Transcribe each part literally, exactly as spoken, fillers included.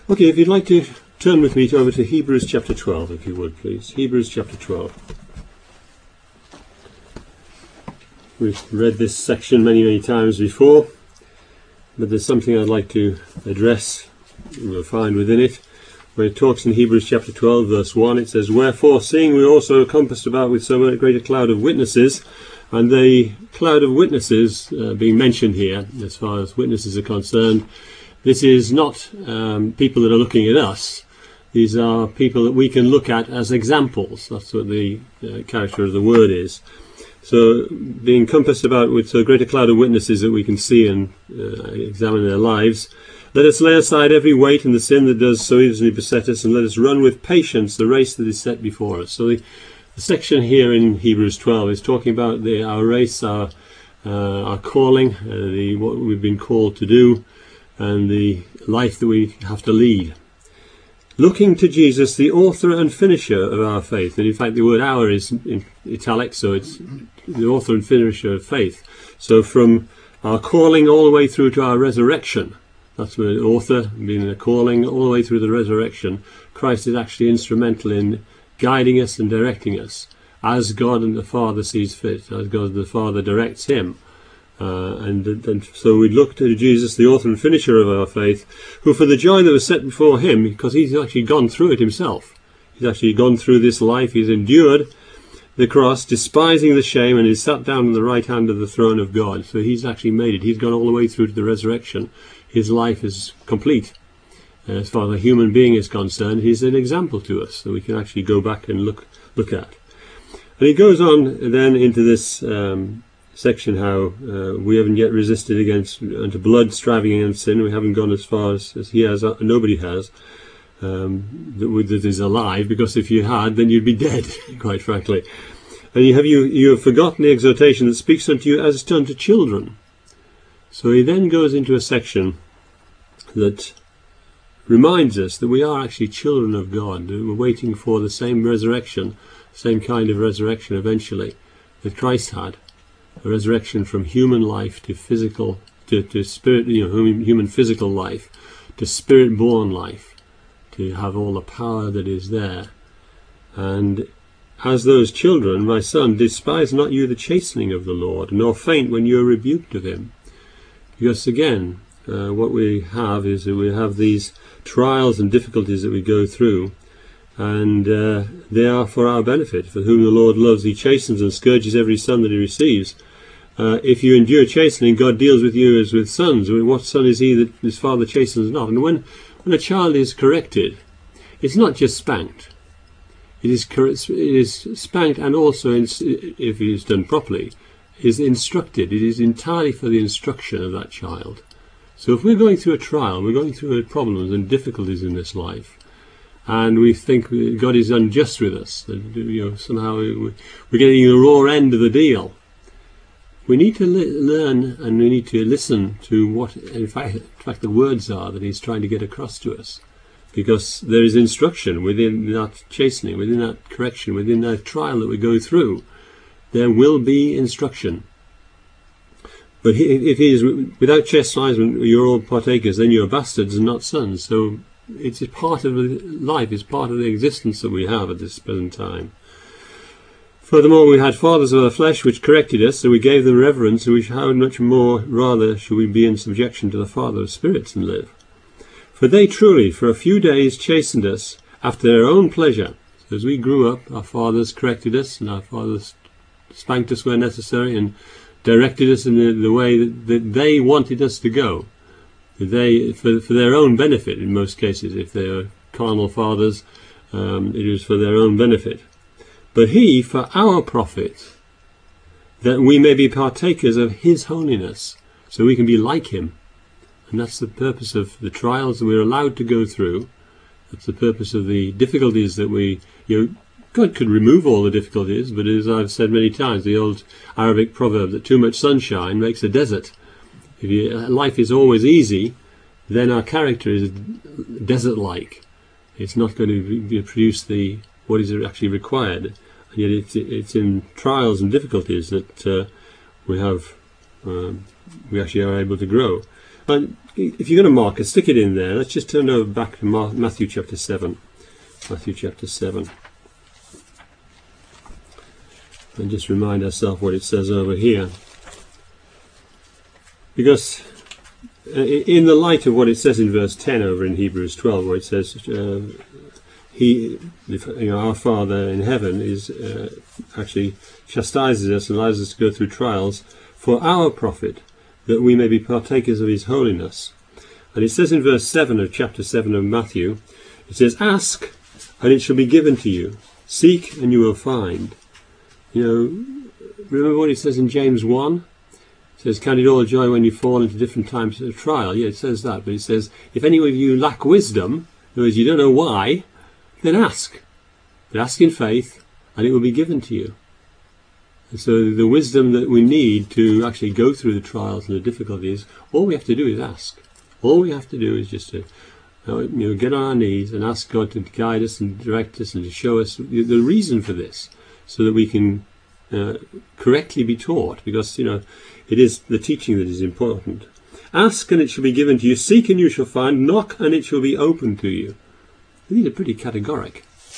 Okay, if you'd like to turn with me to over to Hebrews chapter twelve, if you would, please. Hebrews chapter twelve. We've read this section many, many times before, but there's something I'd like to address, we'll find within it, where it talks in Hebrews chapter twelve, verse one. It says, "Wherefore, seeing we also are compassed about with so great a cloud of witnesses," and the cloud of witnesses uh, being mentioned here, as far as witnesses are concerned, this is not um, people that are looking at us. These are people that we can look at as examples. That's what the uh, character of the word is. So, being compassed about with so great a cloud of witnesses that we can see and uh, examine their lives, let us lay aside every weight and the sin that does so easily beset us, and let us run with patience the race that is set before us. So the, the section here in Hebrews twelve is talking about the, our race, our, uh, our calling, uh, the, what we've been called to do, and the life that we have to lead. Looking to Jesus, the author and finisher of our faith. And in fact, the word "our" is in italic, so it's the author and finisher of faith. So from our calling all the way through to our resurrection, that's where the author, being a calling, all the way through the resurrection, Christ is actually instrumental in guiding us and directing us, as God and the Father sees fit, as God and the Father directs him. Uh, and, and so we look to Jesus, the author and finisher of our faith, who for the joy that was set before him, because he's actually gone through it himself, he's actually gone through this life, he's endured the cross, despising the shame, and he's sat down on the right hand of the throne of God. So he's actually made it. He's gone all the way through to the resurrection. His life is complete. As far as a human being is concerned, he's an example to us that we can actually go back and look look at. And he goes on then into this um, section how uh, we haven't yet resisted against unto blood, striving against sin. We haven't gone as far as, as he has, uh, nobody has, um, that, that is alive, because if you had, then you'd be dead, quite frankly. And you have you you have forgotten the exhortation that speaks unto you as unto children. So he then goes into a section that reminds us that we are actually children of God. We're waiting for the same resurrection, same kind of resurrection eventually that Christ had. A resurrection from human life to physical, to, to spirit, you know, human physical life, to spirit-born life, to have all the power that is there. And as those children, my son, despise not you the chastening of the Lord, nor faint when you are rebuked of him. Because again, uh, what we have is that we have these trials and difficulties that we go through, and uh, they are for our benefit. For whom the Lord loves, he chastens and scourges every son that he receives. Uh, if you endure chastening, God deals with you as with sons. I mean, what son is he that his father chastens not? And when, when a child is corrected, it's not just spanked. It is, it is spanked, and also, if it is done properly, is instructed. It is entirely for the instruction of that child. So if we're going through a trial, we're going through problems and difficulties in this life, and we think God is unjust with us, that, you know, somehow we're getting the raw end of the deal, we need to li- learn and we need to listen to what, in fact, in fact, the words are that he's trying to get across to us. Because there is instruction within that chastening, within that correction, within that trial that we go through. There will be instruction. But if he is without chastisement, you're all partakers, then you're bastards and not sons. So it's a part of life, it's part of the existence that we have at this present time. Furthermore, we had fathers of our flesh which corrected us, so we gave them reverence, and we how much more rather should we be in subjection to the Father of spirits and live. For they truly, for a few days, chastened us after their own pleasure. So as we grew up, our fathers corrected us, and our fathers spanked us where necessary, and directed us in the, the way that, that they wanted us to go. They, for, for their own benefit, in most cases. If they are carnal fathers, um, it was for their own benefit. But he, for our profit, that we may be partakers of his holiness, so we can be like him. And that's the purpose of the trials that we're allowed to go through. That's the purpose of the difficulties that we, you know, God could remove all the difficulties, but as I've said many times, the old Arabic proverb that too much sunshine makes a desert. If you, life is always easy, then our character is desert-like. It's not going to be, produce the what is actually required. And yet it's, it's in trials and difficulties that uh, we have, um, we actually are able to grow. And if you're going to mark it, stick it in there. Let's just turn over back to Matthew chapter seven. Matthew chapter seven. And just remind ourselves what it says over here. Because in the light of what it says in verse ten over in Hebrews twelve, where it says, uh, He, you know, our Father in heaven is uh, actually chastises us and allows us to go through trials for our profit, that we may be partakers of his holiness. And it says in verse seven of chapter seven of Matthew, it says, ask, and it shall be given to you. Seek, and you will find. You know, remember what it says in James one? It says, count it all joy when you fall into different times of trial. Yeah, it says that, but it says, if any of you lack wisdom, in other words, you don't know why, then ask. But ask in faith, and it will be given to you. And so the wisdom that we need to actually go through the trials and the difficulties, all we have to do is ask. All we have to do is just to you know, get on our knees and ask God to guide us and direct us and to show us the reason for this, so that we can uh, correctly be taught, because you know it is the teaching that is important. Ask, and it shall be given to you. Seek, and you shall find. Knock, and it shall be opened to you. These are pretty categoric.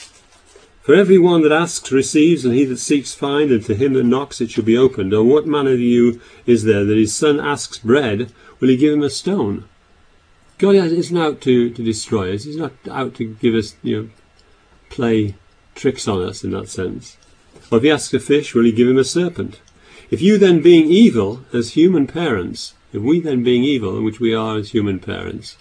For every one that asks receives, and he that seeks finds, and to him that knocks it shall be opened. Or what manner of you is there that his son asks bread, will he give him a stone? God isn't out to, to destroy us. He's not out to give us, you know, play tricks on us in that sense. Or if he asks a fish, will he give him a serpent? If you then, being evil as human parents, if we then being evil, which we are as human parents,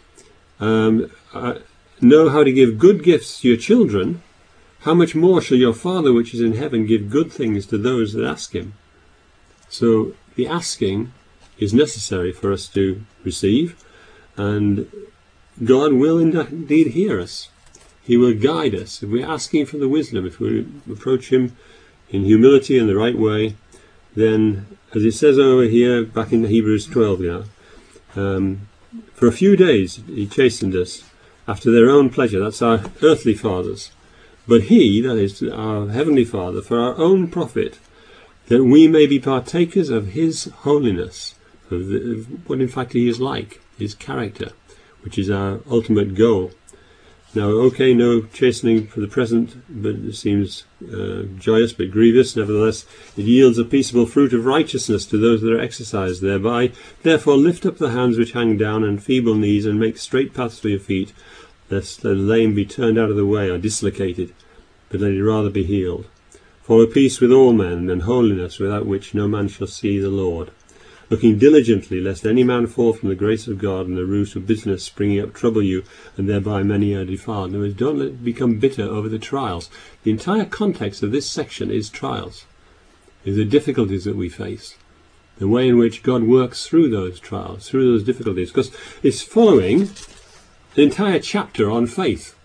um, uh, know how to give good gifts to your children, how much more shall your Father which is in heaven give good things to those that ask him? So the asking is necessary for us to receive, and God will indeed hear us. He will guide us. If we're asking for the wisdom, if we approach him in humility and the right way, then, as it says over here, back in Hebrews twelve, yeah, um, for a few days he chastened us after their own pleasure. That's our earthly fathers. But he, that is our heavenly Father, for our own profit, that we may be partakers of his holiness, of, the, of what in fact he is like, his character, which is our ultimate goal. Now, okay, no chastening for the present, but it seems uh, joyous but grievous. Nevertheless, it yields a peaceable fruit of righteousness to those that are exercised thereby. Therefore, lift up the hands which hang down, and feeble knees, and make straight paths for your feet, lest the lame be turned out of the way or dislocated, but let it rather be healed. Follow peace with all men, and holiness, without which no man shall see the Lord. Looking diligently, lest any man fall from the grace of God, and the root of bitterness springing up trouble you, and thereby many are defiled. In other words, don't let it become bitter over the trials. The entire context of this section is trials, is the difficulties that we face, the way in which God works through those trials, through those difficulties, because it's following an entire chapter on faith.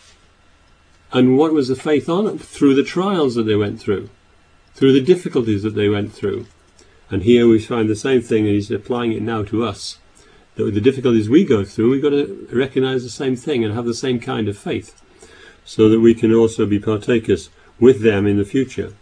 And what was the faith on? Through the trials that they went through, through the difficulties that they went through. And here we find the same thing, and he's applying it now to us. That with the difficulties we go through, we've got to recognize the same thing and have the same kind of faith, so that we can also be partakers with them in the future.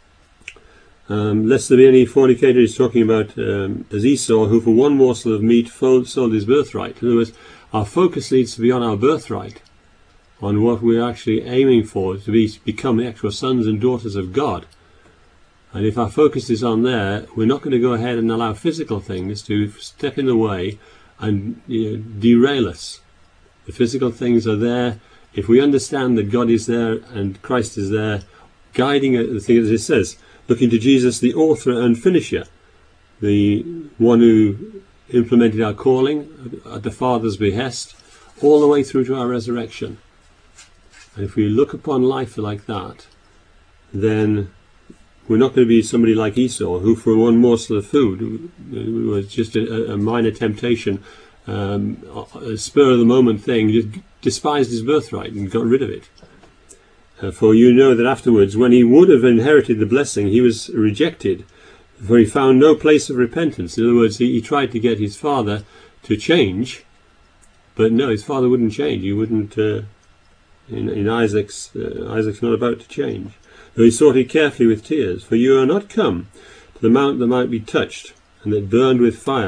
Um, lest there be any fornicator, he's talking about um, as Esau, who for one morsel of meat sold his birthright. In other words, our focus needs to be on our birthright, on what we're actually aiming for, to be become the actual sons and daughters of God. And if our focus is on there, we're not going to go ahead and allow physical things to step in the way and you know, derail us. The physical things are there. If we understand that God is there and Christ is there, guiding the thing as it says, looking to Jesus, the author and finisher, the one who implemented our calling at the Father's behest, all the way through to our resurrection. And if we look upon life like that, then we're not going to be somebody like Esau, who for one morsel of food, it was just a, a minor temptation, um, a spur of the moment thing, just despised his birthright and got rid of it. Uh, for you know that afterwards, when he would have inherited the blessing, he was rejected, for he found no place of repentance. In other words, he, he tried to get his father to change, but no, his father wouldn't change. He wouldn't. Uh, in, in Isaac's, uh, Isaac's not about to change. Though he sought it carefully with tears, for you are not come to the mount that might be touched, and that burned with fire,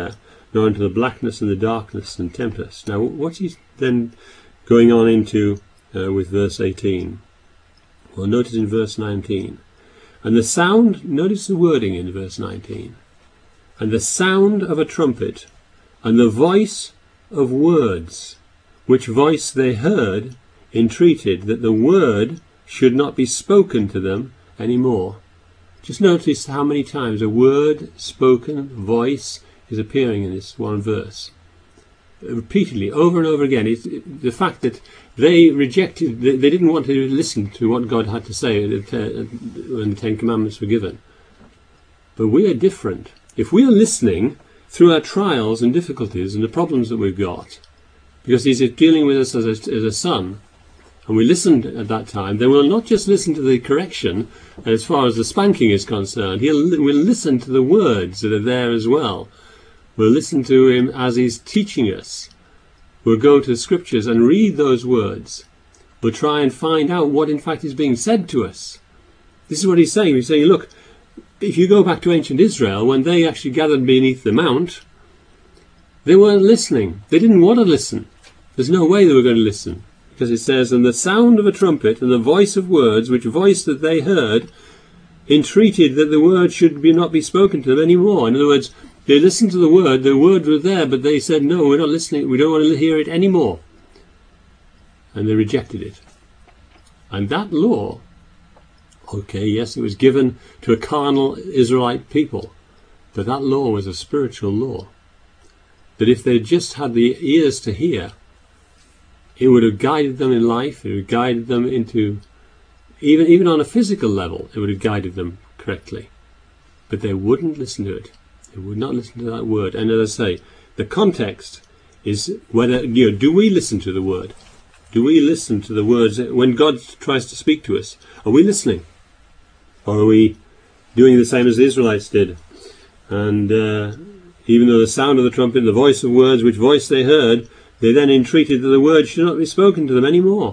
nor into the blackness and the darkness and tempest. Now, what's he then going on into uh, with verse eighteen? Well, notice in verse nineteen. And the sound, notice the wording in verse nineteen. And the sound of a trumpet, and the voice of words, which voice they heard, entreated that the word should not be spoken to them any more. Just notice how many times a word, spoken, voice is appearing in this one verse. Repeatedly, over and over again. It's the fact that they rejected, they didn't want to listen to what God had to say when the Ten Commandments were given. But we are different. If we are listening through our trials and difficulties and the problems that we've got, because He's dealing with us as a, as a son, and we listened at that time, then we'll not just listen to the correction as far as the spanking is concerned. He'll, we'll listen to the words that are there as well. We'll listen to Him as He's teaching us. We'll go to the Scriptures and read those words. We'll try and find out what in fact is being said to us. This is what He's saying. He's saying, look, if you go back to ancient Israel, when they actually gathered beneath the mount, they weren't listening. They didn't want to listen. There's no way they were going to listen. Because it says, and the sound of a trumpet and the voice of words, which voice that they heard, entreated that the word should be not be spoken to them any more. In other words, they listened to the word, the word was there, but they said, no, we're not listening, we don't want to hear it anymore. And they rejected it. And that law, okay, yes, it was given to a carnal Israelite people, but that law was a spiritual law. That if they just had the ears to hear, it would have guided them in life, it would have guided them into, even, even on a physical level, it would have guided them correctly. But they wouldn't listen to it. They would not listen to that word. And as I say, the context is whether, you know, do we listen to the word? Do we listen to the words when God tries to speak to us? Are we listening? Or are we doing the same as the Israelites did? And uh, even though the sound of the trumpet, the voice of words, which voice they heard, they then entreated that the word should not be spoken to them any more.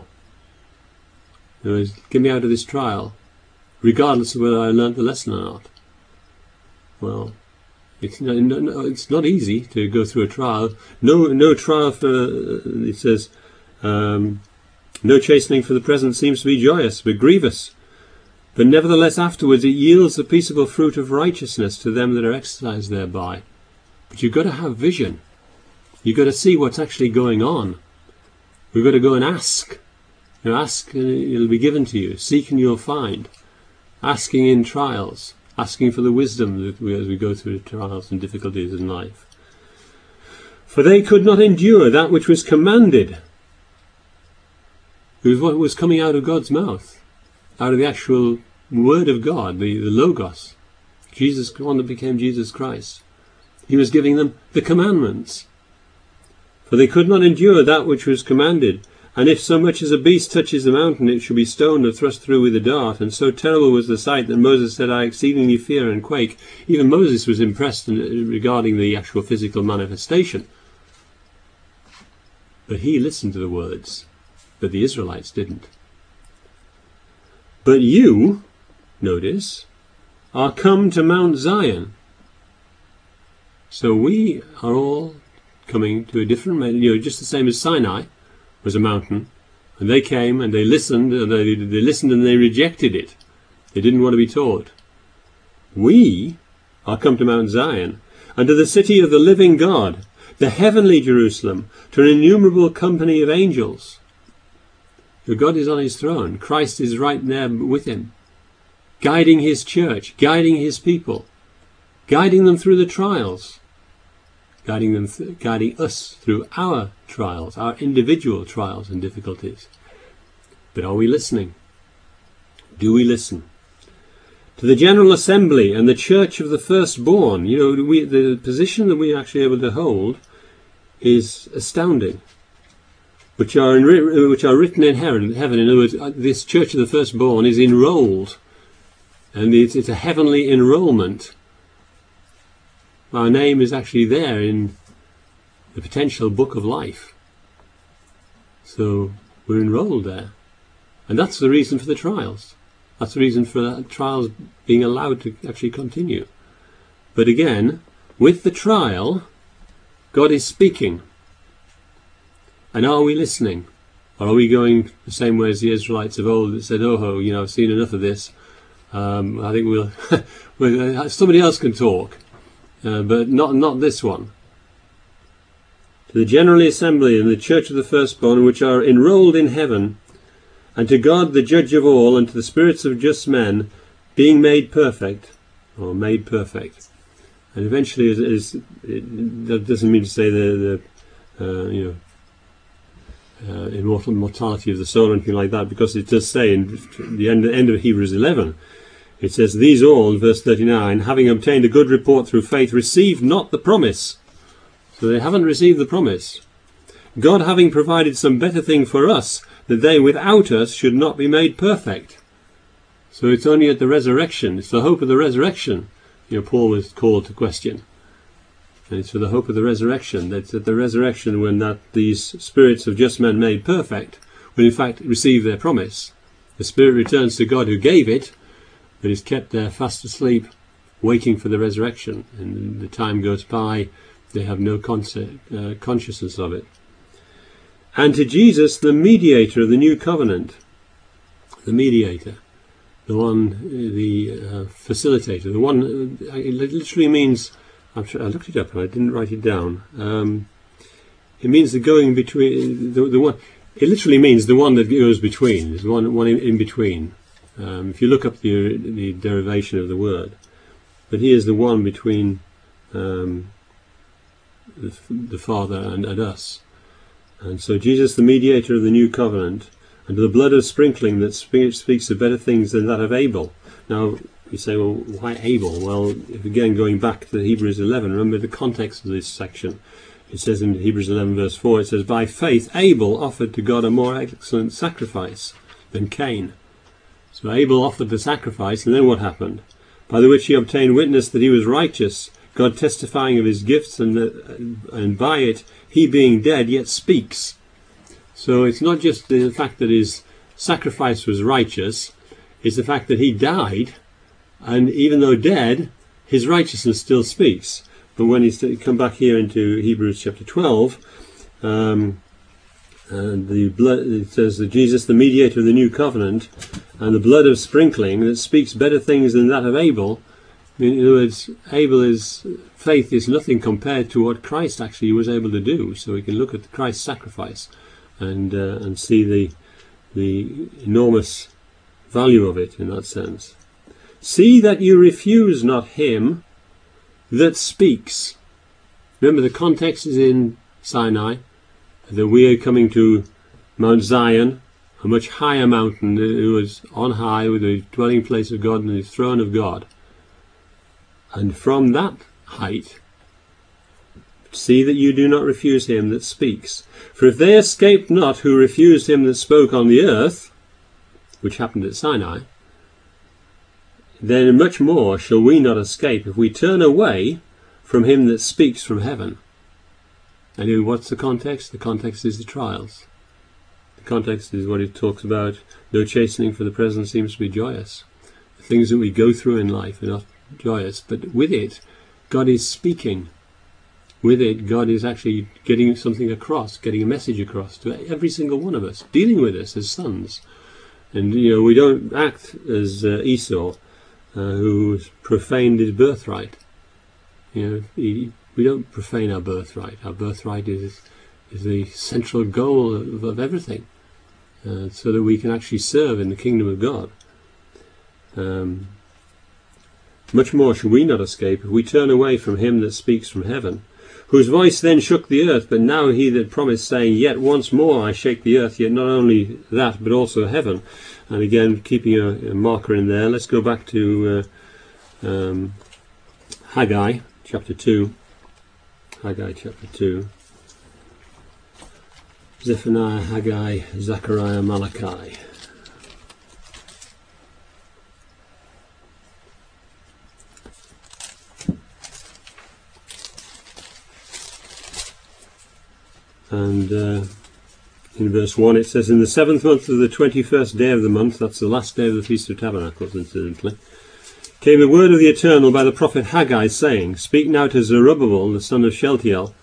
In other words, get me out of this trial, regardless of whether I learnt the lesson or not. Well, it's not, no, it's not easy to go through a trial. No, no trial for, uh, it says, um, no chastening for the present seems to be joyous, but grievous. But nevertheless afterwards it yields the peaceable fruit of righteousness to them that are exercised thereby. But you've got to have vision. You've got to see what's actually going on. We've got to go and ask. You know, ask and it'll be given to you. Seek and you'll find. Asking in trials. Asking for the wisdom that we, as we go through the trials and difficulties in life. For they could not endure that which was commanded. It was what was coming out of God's mouth. Out of the actual Word of God, the, the Logos. Jesus, the one that became Jesus Christ. He was giving them the commandments. For they could not endure that which was commanded. And if so much as a beast touches the mountain, it shall be stoned or thrust through with a dart. And so terrible was the sight that Moses said, I exceedingly fear and quake. Even Moses was impressed in, regarding the actual physical manifestation. But he listened to the words, but the Israelites didn't. But you, notice, are come to Mount Zion. So we are all coming to a different, you know, just the same as Sinai was a mountain, and they came and they listened, and they, they listened and they rejected it. They didn't want to be taught. We are come to Mount Zion, and to the city of the living God, the heavenly Jerusalem, to an innumerable company of angels. So God is on his throne. Christ is right there with him, guiding his church, guiding his people, guiding them through the trials. Guiding them, th- guiding us through our trials, our individual trials and difficulties. But are we listening? Do we listen? To the General Assembly and the Church of the Firstborn, you know, we, the position that we are actually able to hold is astounding. Which are in, which are written in heaven. In other words, this Church of the Firstborn is enrolled, and it's, it's a heavenly enrollment. Our name is actually there in the potential book of life. So we're enrolled there. And that's the reason for the trials. That's the reason for the trials being allowed to actually continue. But again, with the trial, God is speaking. And are we listening? Or are we going the same way as the Israelites of old that said, oh, ho, you know, I've seen enough of this. Um, I think we'll, we'll somebody else can talk, uh, but not not this one. To the general assembly and the church of the firstborn, which are enrolled in heaven, and to God the judge of all, and to the spirits of just men, being made perfect, or made perfect. And eventually, is, is it, that doesn't mean to say the, the uh, you know, uh, immortal mortality of the soul or anything like that, because it does say in the end, end of Hebrews eleven, it says, these all, verse thirty-nine, having obtained a good report through faith, received not the promise. So they haven't received the promise. God having provided some better thing for us, that they without us should not be made perfect. So it's only at the resurrection, it's the hope of the resurrection, you know, Paul was called to question. And it's for the hope of the resurrection, that's at the resurrection when that these spirits of just men made perfect, will in fact receive their promise. The spirit returns to God who gave it, but is kept there fast asleep, waiting for the resurrection. And the time goes by, they have no concept, uh, consciousness of it. And to Jesus, the mediator of the new covenant, the mediator, the one, the uh, facilitator, the one, uh, it literally means, I'm sure, I looked it up and I didn't write it down. Um, it means the going between, the, the one, it literally means the one that goes between, there's one, one in, in between. Um, if you look up the, the derivation of the word, but he is the one between um, the, the Father and, and us. And so Jesus, the mediator of the new covenant, and to the blood of sprinkling that speaks of better things than that of Abel. Now, you say, well, why Abel? Well, if again, going back to Hebrews eleven, remember the context of this section. It says in Hebrews eleven verse four, it says, by faith Abel offered to God a more excellent sacrifice than Cain. So Abel offered the sacrifice, and then what happened? By the which he obtained witness that he was righteous, God testifying of his gifts, and, uh, and by it he being dead yet speaks. So it's not just the fact that his sacrifice was righteous, it's the fact that he died, and even though dead, his righteousness still speaks. But when he's come back here into Hebrews chapter twelve, um, and the blood, it says that Jesus, the mediator of the new covenant, and the blood of sprinkling that speaks better things than that of Abel. In other words, Abel's faith is nothing compared to what Christ actually was able to do. So we can look at Christ's sacrifice and uh, and see the the enormous value of it in that sense. See that you refuse not him that speaks. Remember, the context is in Sinai, that we are coming to Mount Zion, a much higher mountain. It was on high with the dwelling place of God and the throne of God. And from that height, see that you do not refuse him that speaks. For if they escaped not who refused him that spoke on the earth, which happened at Sinai, then much more shall we not escape if we turn away from him that speaks from heaven. And what's the context? The context is the trials. The context is what it talks about. No chastening for the present seems to be joyous. The things that we go through in life are not joyous, but with it, God is speaking. With it, God is actually getting something across, getting a message across to every single one of us, dealing with us as sons. And, you know, we don't act as uh, Esau, uh, who profaned his birthright. You know, he, we don't profane our birthright. Our birthright is is the central goal of, of everything, uh, so that we can actually serve in the kingdom of God. Um, much more shall we not escape if we turn away from him that speaks from heaven, whose voice then shook the earth, but now he that promised, saying, yet once more I shake the earth, yet not only that, but also heaven. And again, keeping a, a marker in there, let's go back to uh, um, Haggai chapter two. Haggai chapter two. Zephaniah, Haggai, Zechariah, Malachi. And uh, in verse one it says, in the seventh month of the twenty-first day of the month, that's the last day of the Feast of Tabernacles, incidentally, came the word of the Eternal by the prophet Haggai, saying, speak now to Zerubbabel, the son of Shealtiel,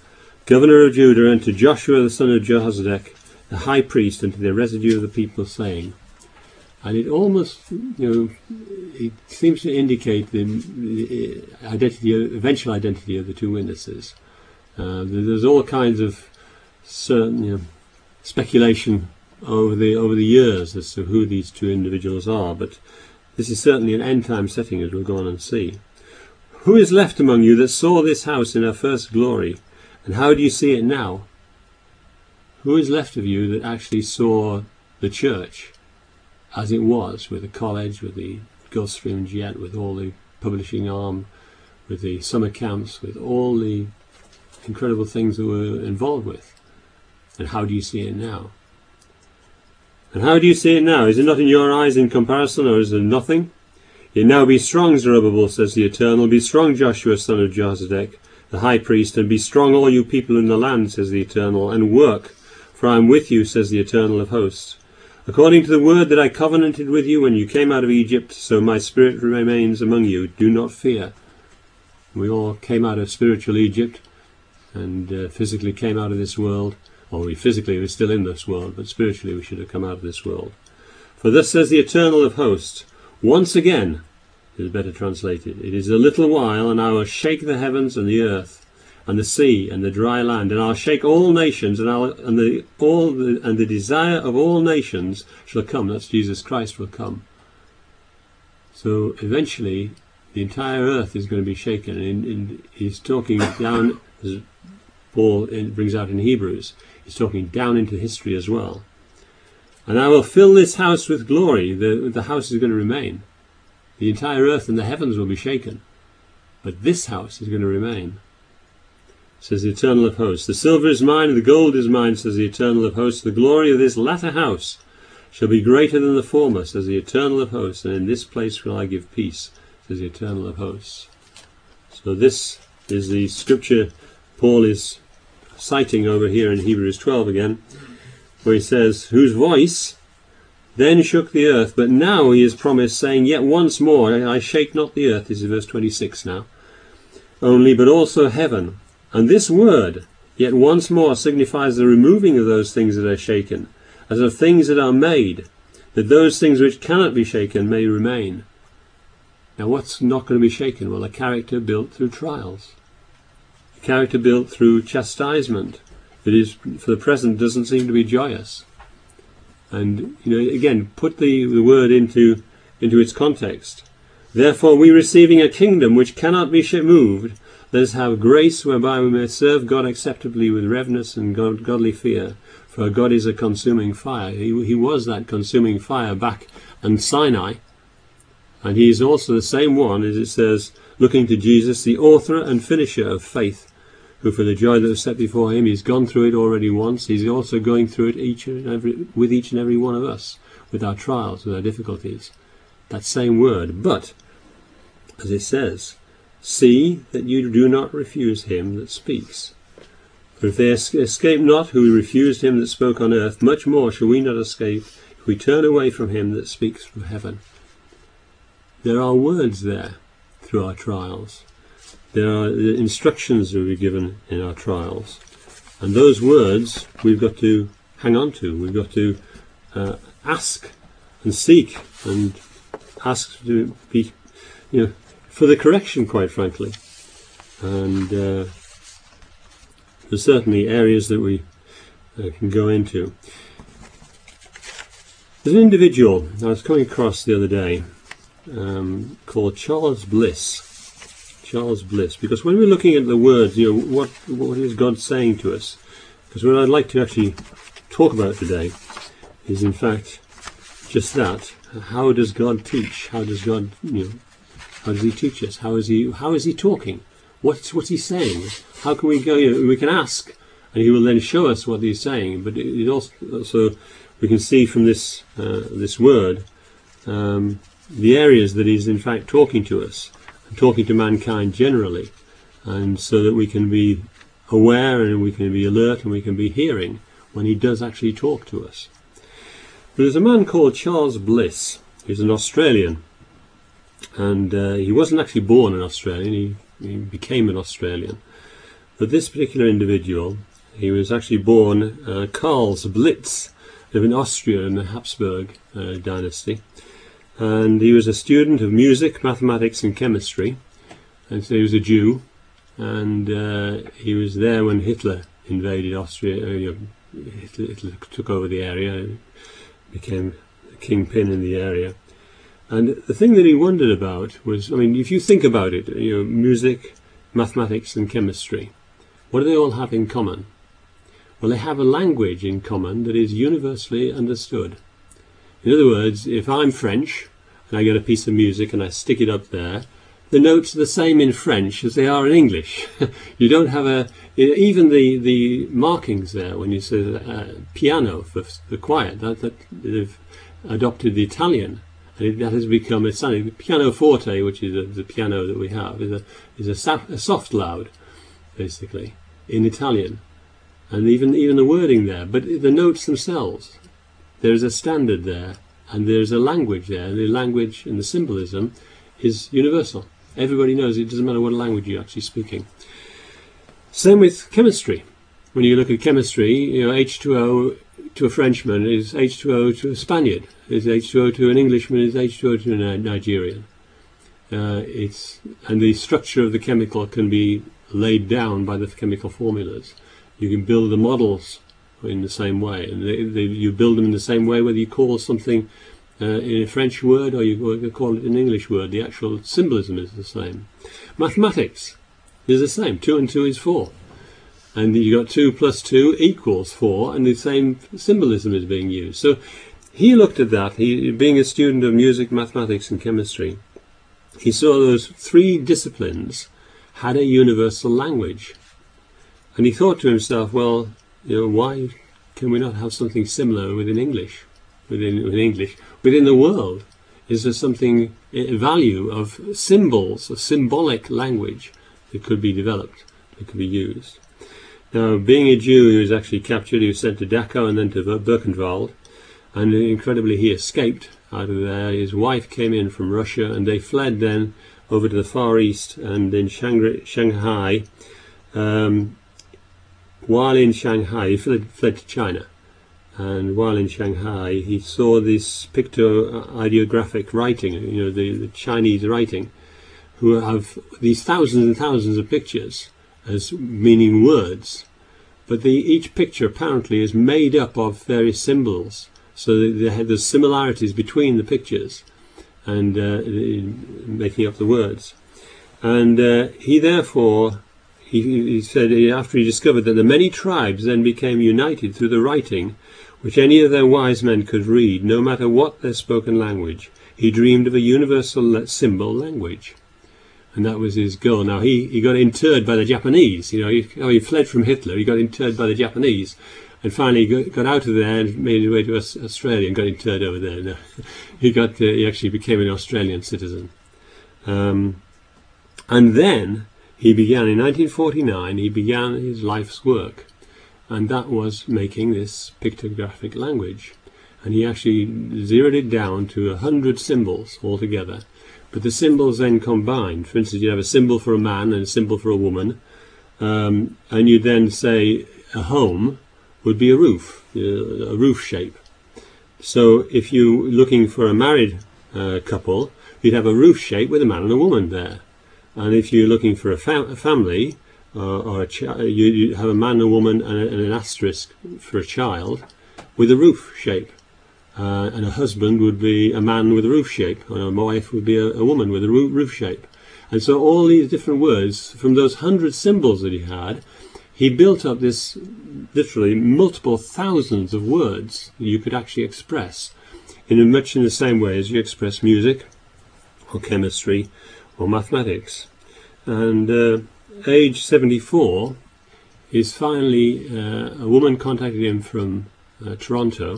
governor of Judah, and to Joshua the son of Jehozadak, the high priest, and to the residue of the people, saying. And it almost, you know, it seems to indicate the, the identity, eventual identity of the two witnesses. Uh, there's all kinds of certain, you know, speculation over the over the years as to who these two individuals are, but this is certainly an end-time setting, as we'll go on and see. Who is left among you that saw this house in her first glory, and how do you see it now? Who is left of you that actually saw the church as it was, with the college, with the Gulfstream jet, with all the publishing arm, with the summer camps, with all the incredible things that we're involved with? And how do you see it now? And how do you see it now? Is it not in your eyes in comparison, or is it nothing? Yet now be strong, Zerubbabel, says the Eternal. Be strong, Joshua, son of Jehozadak, the high priest, and be strong, all you people in the land, says the Eternal, and work, for I am with you, says the Eternal of hosts. According to the word that I covenanted with you when you came out of Egypt, so my spirit remains among you. Do not fear. We all came out of spiritual Egypt, and uh, physically came out of this world. Or we physically were still in this world, but spiritually we should have come out of this world. For thus says the Eternal of hosts, once again, is better translated, it is a little while, and I will shake the heavens and the earth, and the sea and the dry land, and I'll shake all nations, and I'll and the all the, and the desire of all nations shall come. That's Jesus Christ will come. So eventually, the entire earth is going to be shaken, and, and he's talking down, as Paul brings out in Hebrews. He's talking down into history as well. And I will fill this house with glory. The, the house is going to remain. The entire earth and the heavens will be shaken. But this house is going to remain, says the Eternal of hosts. The silver is mine and the gold is mine, says the Eternal of hosts. The glory of this latter house shall be greater than the former, says the Eternal of hosts. And in this place will I give peace, says the Eternal of hosts. So this is the scripture Paul is citing over here in Hebrews twelve again, where he says, whose voice then shook the earth, but now he is promised, saying, yet once more I shake not the earth. This is verse twenty-six now. Only, but also heaven. And this word, yet once more, signifies the removing of those things that are shaken, as of things that are made, that those things which cannot be shaken may remain. Now what's not going to be shaken? Well, a character built through trials. Character built through chastisement that is, for the present, doesn't seem to be joyous. And, you know, again, put the, the word into into its context. Therefore, we receiving a kingdom which cannot be moved, let us have grace whereby we may serve God acceptably with reverence and God, godly fear. For God is a consuming fire. He, he was that consuming fire back in Sinai. And he is also the same one, as it says, looking to Jesus, the author and finisher of faith, who for the joy that was set before him, he's gone through it already once. He's also going through it each and every, with each and every one of us, with our trials, with our difficulties. That same word. But, as it says, see that you do not refuse him that speaks. For if they escape not who refused him that spoke on earth, much more shall we not escape if we turn away from him that speaks from heaven. There are words there through our trials. There are instructions that we're given in our trials. And those words we've got to hang on to. We've got to uh, ask and seek and ask to be, you know, for the correction, quite frankly. And uh, there's certainly areas that we uh, can go into. There's an individual I was coming across the other day um, called Charles Bliss. Charles Bliss, because when we're looking at the words, you know, what what is God saying to us? Because what I'd like to actually talk about today is, in fact, just that. How does God teach? How does God, you know, how does He teach us? How is He? How is He talking? What's what's He saying? How can we go? You know, we can ask, and He will then show us what He's saying. But it, it also, also we can see from this uh, this word um, the areas that He's in fact talking to us. Talking to mankind generally, and so that we can be aware and we can be alert and we can be hearing when he does actually talk to us. But there's a man called Charles Bliss. He's an Australian, and uh, he wasn't actually born an Australian. He, he became an Australian, But this particular individual, he was actually born uh, Karls Blitz, lived in Austria in the Habsburg uh, dynasty, and he was a student of music, mathematics and chemistry, and so he was a Jew, and uh, he was there when Hitler invaded Austria. uh, you know, Hitler, Hitler took over the area, became the kingpin in the area. And the thing that he wondered about was, I mean, if you think about it, you know, music, mathematics and chemistry, what do they all have in common? Well, they have a language in common that is universally understood. In other words, if I'm French and I get a piece of music and I stick it up there, the notes are the same in French as they are in English. You don't have a, even the, the markings there when you say uh, piano for the quiet, that, that they've adopted the Italian. And it, that has become a sounding. Pianoforte, which is a, the piano that we have, is a is a, soft, a soft loud, basically, in Italian, and even even the wording there. But the notes themselves, there is a standard there, and there is a language there. And the language and the symbolism is universal. Everybody knows it. Doesn't matter what language you're actually speaking. Same with chemistry. When you look at chemistry, you know, H two O to a Frenchman is H two O to a Spaniard, is H two O to an Englishman, is H two O to a Nigerian. Uh, it's and the structure of the chemical can be laid down by the chemical formulas. You can build the models in the same way, and they, they, you build them in the same way whether you call something uh, in a French word or you call it an English word. The actual symbolism is the same. Mathematics is the same. Two and two is four. And you got two plus two equals four, and the same symbolism is being used. So he looked at that. He, being a student of music, mathematics, and chemistry, he saw those three disciplines had a universal language, and he thought to himself, "Well, you know, why can we not have something similar within English? Within, within English, within the world, is there something, a value of symbols, of symbolic language that could be developed, that could be used?" Now, being a Jew, he was actually captured. He was sent to Dachau and then to Birkenwald, and incredibly he escaped out of there. His wife came in from Russia, and they fled then over to the Far East, and in Shanghai, um, while in Shanghai, he fled, fled to China, and while in Shanghai, he saw this picto-ideographic writing, you know, the, the Chinese writing, who have these thousands and thousands of pictures as meaning words, but the, each picture apparently is made up of various symbols, so that they have the similarities between the pictures and uh, making up the words. And uh, he therefore, he, he said, after he discovered that the many tribes then became united through the writing which any of their wise men could read, no matter what their spoken language, he dreamed of a universal symbol language. And that was his goal. Now, he, he got interred by the Japanese. You know, he, oh, he fled from Hitler. He got interred by the Japanese. And finally got, got out of there and made his way to Australia and got interred over there. No, he, got, uh, he actually became an Australian citizen. Um, and then he began, in nineteen forty-nine, he began his life's work. And that was making this pictographic language. And he actually zeroed it down to a hundred symbols altogether. But the symbols then combined. For instance, you have a symbol for a man and a symbol for a woman, um, and you then say a home would be a roof, uh, a roof shape. So if you're looking for a married uh, couple, you'd have a roof shape with a man and a woman there. And if you're looking for a, fam a family, uh, or a child, you, you have a man, a woman, and, a, and an asterisk for a child with a roof shape. Uh, and a husband would be a man with a roof shape, and a wife would be a, a woman with a roo roof shape. And so all these different words, from those hundred symbols that he had, he built up this literally multiple thousands of words that you could actually express in much in the same way as you express music or chemistry or mathematics. And uh, age seventy-four, is finally, uh, a woman contacted him from uh, Toronto,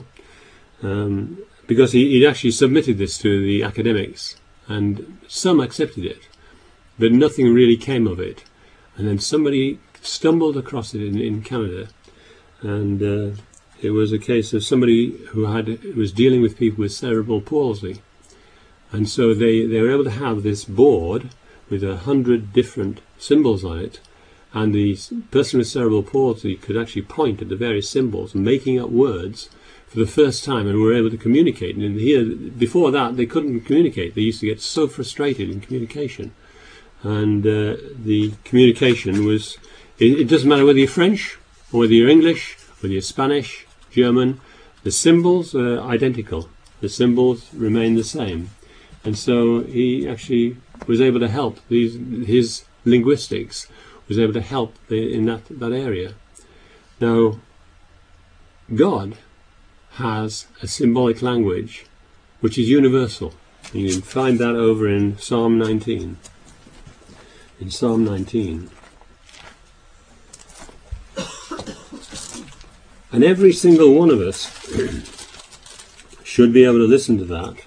Um, because he, he'd actually submitted this to the academics, and some accepted it, but nothing really came of it. And then somebody stumbled across it in, in Canada, and uh, it was a case of somebody who had was dealing with people with cerebral palsy, and so they, they were able to have this board with a hundred different symbols on it, And the person with cerebral palsy could actually point at the various symbols, making up words for the first time, and were able to communicate. And here, before that, they couldn't communicate. They used to get so frustrated in communication. And uh, the communication was, it, it doesn't matter whether you're French, or whether you're English, whether you're Spanish, German, the symbols are identical. The symbols remain the same. And so he actually was able to help. These, his linguistics was able to help the, in that, that area. Now, God has a symbolic language which is universal. You can find that over in Psalm nineteen. In Psalm nineteen. And every single one of us should be able to listen to that.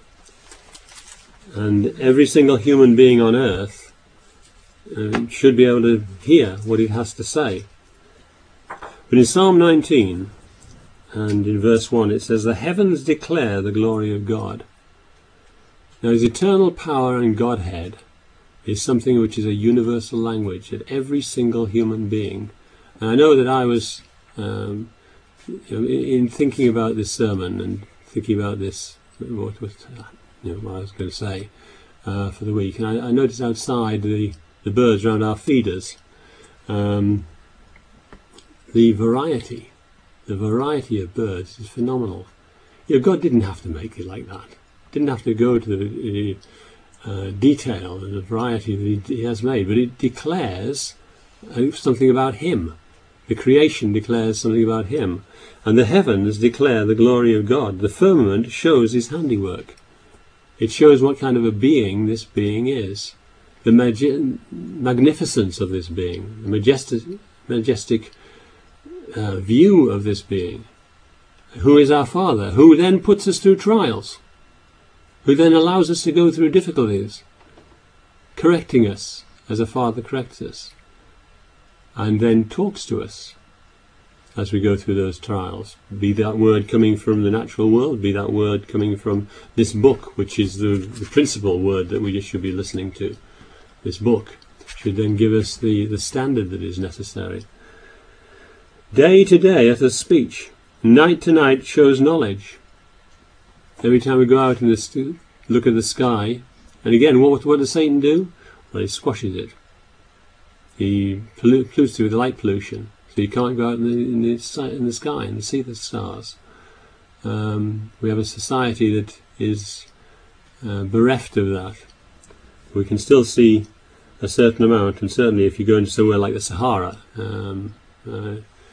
And every single human being on earth uh, should be able to hear what he has to say. But in Psalm nineteen, and in verse one, it says, "The heavens declare the glory of God." Now, his eternal power and Godhead is something which is a universal language that every single human being, and I know that I was, um, you know, in thinking about this sermon and thinking about this, what was, you know, what I was going to say uh, for the week, and I, I noticed outside the, the birds around our feeders, um, the variety, the variety of birds is phenomenal. You know, God didn't have to make it like that. Didn't have to go to the uh, detail and the variety that he, he has made, but it declares uh, something about him. The creation declares something about him. And the heavens declare the glory of God. The firmament shows his handiwork. It shows what kind of a being this being is. The mag- magnificence of this being. The majestic, majestic uh, view of this being. Who is our Father? Who then puts us through trials. Who then allows us to go through difficulties. Correcting us as a father corrects us. And then talks to us as we go through those trials. Be that word coming from the natural world, be that word coming from this book, which is the, the principal word that we just should be listening to. This book should then give us the, the standard that is necessary. Day to day utters speech, night to night shows knowledge. Every time we go out and st- look at the sky, and again, what, what does Satan do? Well, he squashes it. He pollutes it with light pollution, so you can't go out in the, in the, in the sky and see the stars. Um, we have a society that is uh, bereft of that. We can still see a certain amount, and certainly if you go into somewhere like the Sahara, um, uh,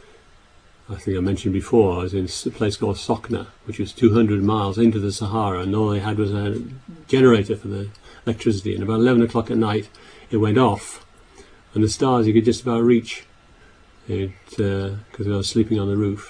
I think I mentioned before, I was in a place called Sokna, which was two hundred miles into the Sahara, and all they had was a generator for the electricity, and about eleven o'clock at night it went off. And the stars you could just about reach, because uh, I was sleeping on the roof.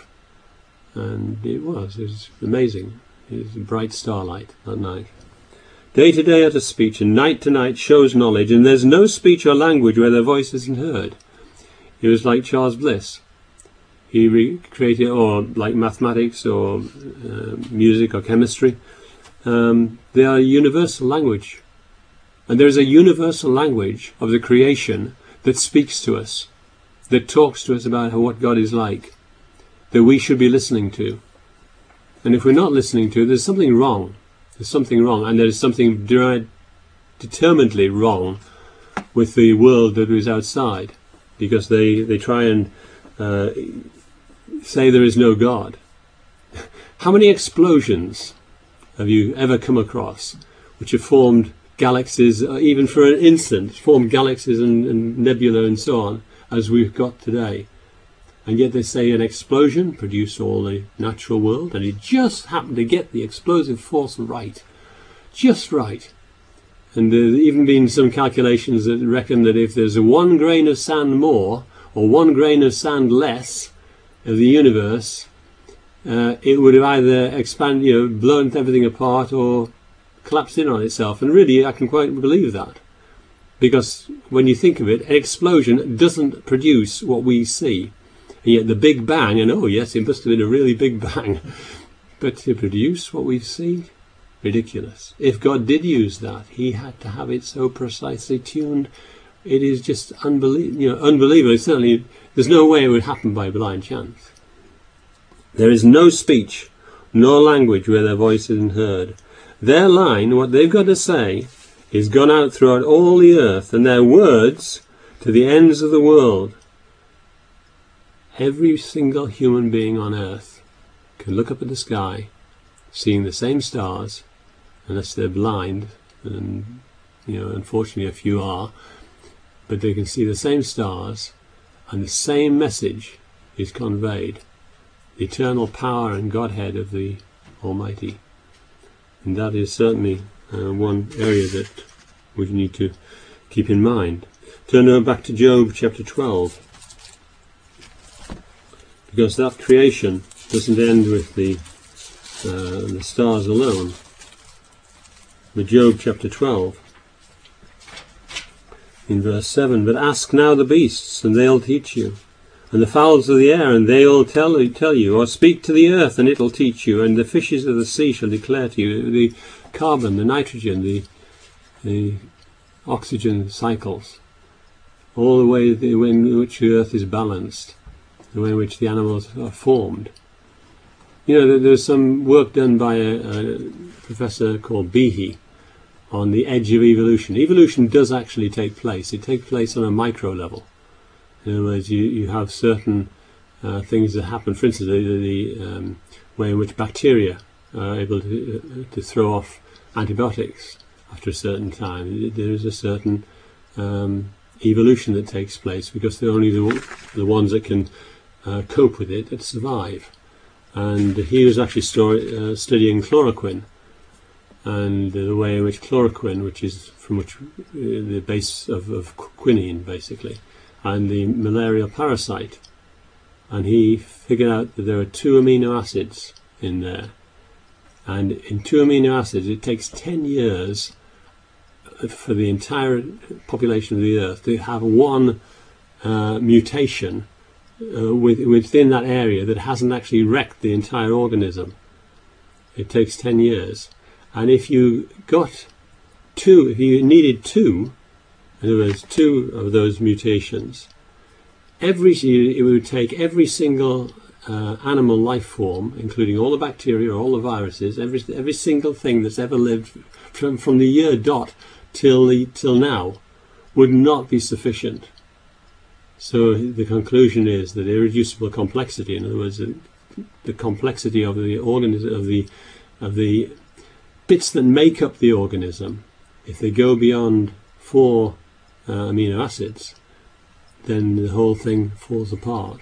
And it was, it was amazing. It was bright starlight that night. Day to day utters speech, and night to night shows knowledge, and there's no speech or language where their voice isn't heard. It was like Charles Bliss. He recreated, or like mathematics, or uh, music, or chemistry. Um, they are a universal language. And there is a universal language of the creation that speaks to us, that talks to us about how, what God is like, that we should be listening to. And if we're not listening to, there's something wrong. There's something wrong, and there's something de- determinedly wrong with the world that is outside, because they, they try and uh, say there is no God. How many explosions have you ever come across which have formed galaxies, uh, even for an instant, formed galaxies and, and nebula and so on, as we've got today? And yet they say an explosion produced all the natural world, and it just happened to get the explosive force right. Just right. And there's even been some calculations that reckon that if there's a one grain of sand more, or one grain of sand less of the universe, uh, it would have either expanded, you know, blown everything apart, or collapsed in on itself. And really, I can quite believe that, because when you think of it, an explosion doesn't produce what we see, and yet the Big Bang, and oh yes, it must have been a really big bang, but to produce what we see, ridiculous. If God did use that, he had to have it so precisely tuned it is just unbelie- you know, unbelievable. Certainly, there's no way it would happen by blind chance. There is no speech, nor language where their voice isn't heard. Their line, what they've got to say, is gone out throughout all the earth, and their words to the ends of the world. Every single human being on earth can look up at the sky, seeing the same stars, unless they're blind, and you know, unfortunately a few are, but they can see the same stars, and the same message is conveyed. The eternal power and Godhead of the Almighty. And that is certainly uh, one area that we need to keep in mind. Turn now back to Job chapter twelve. Because that creation doesn't end with the, uh, the stars alone. But Job chapter twelve, in verse seven, but ask now the beasts, and they'll teach you, and the fowls of the air, and they'll tell you, tell you, or speak to the earth, and it'll teach you, and the fishes of the sea shall declare to you, the carbon, the nitrogen, the, the oxygen cycles, all the way in which the earth is balanced, the way in which the animals are formed. You know, there's some work done by a, a professor called Behe on the edge of evolution. Evolution does actually take place. It takes place on a micro level. In other words, you, you have certain uh, things that happen. For instance, the, the um, way in which bacteria are able to, to throw off antibiotics after a certain time. There is a certain um, evolution that takes place because they're only the, the ones that can uh, cope with it that survive. And he was actually story, uh, studying chloroquine, and the way in which chloroquine, which is from which uh, the base of, of quinine basically, and the malarial parasite, and he figured out that there are two amino acids in there, and in two amino acids it takes ten years for the entire population of the earth to have one uh, mutation uh, with, within that area that hasn't actually wrecked the entire organism. It takes ten years. And if you got two, if you needed two, in other words, two of those mutations, every it would take every single uh, animal life form, including all the bacteria, all the viruses, every every single thing that's ever lived from from the year dot till the till now, would not be sufficient. So the conclusion is that irreducible complexity, in other words, the, the complexity of the organism, of the of the bits that make up the organism, if they go beyond four uh, amino acids, then the whole thing falls apart.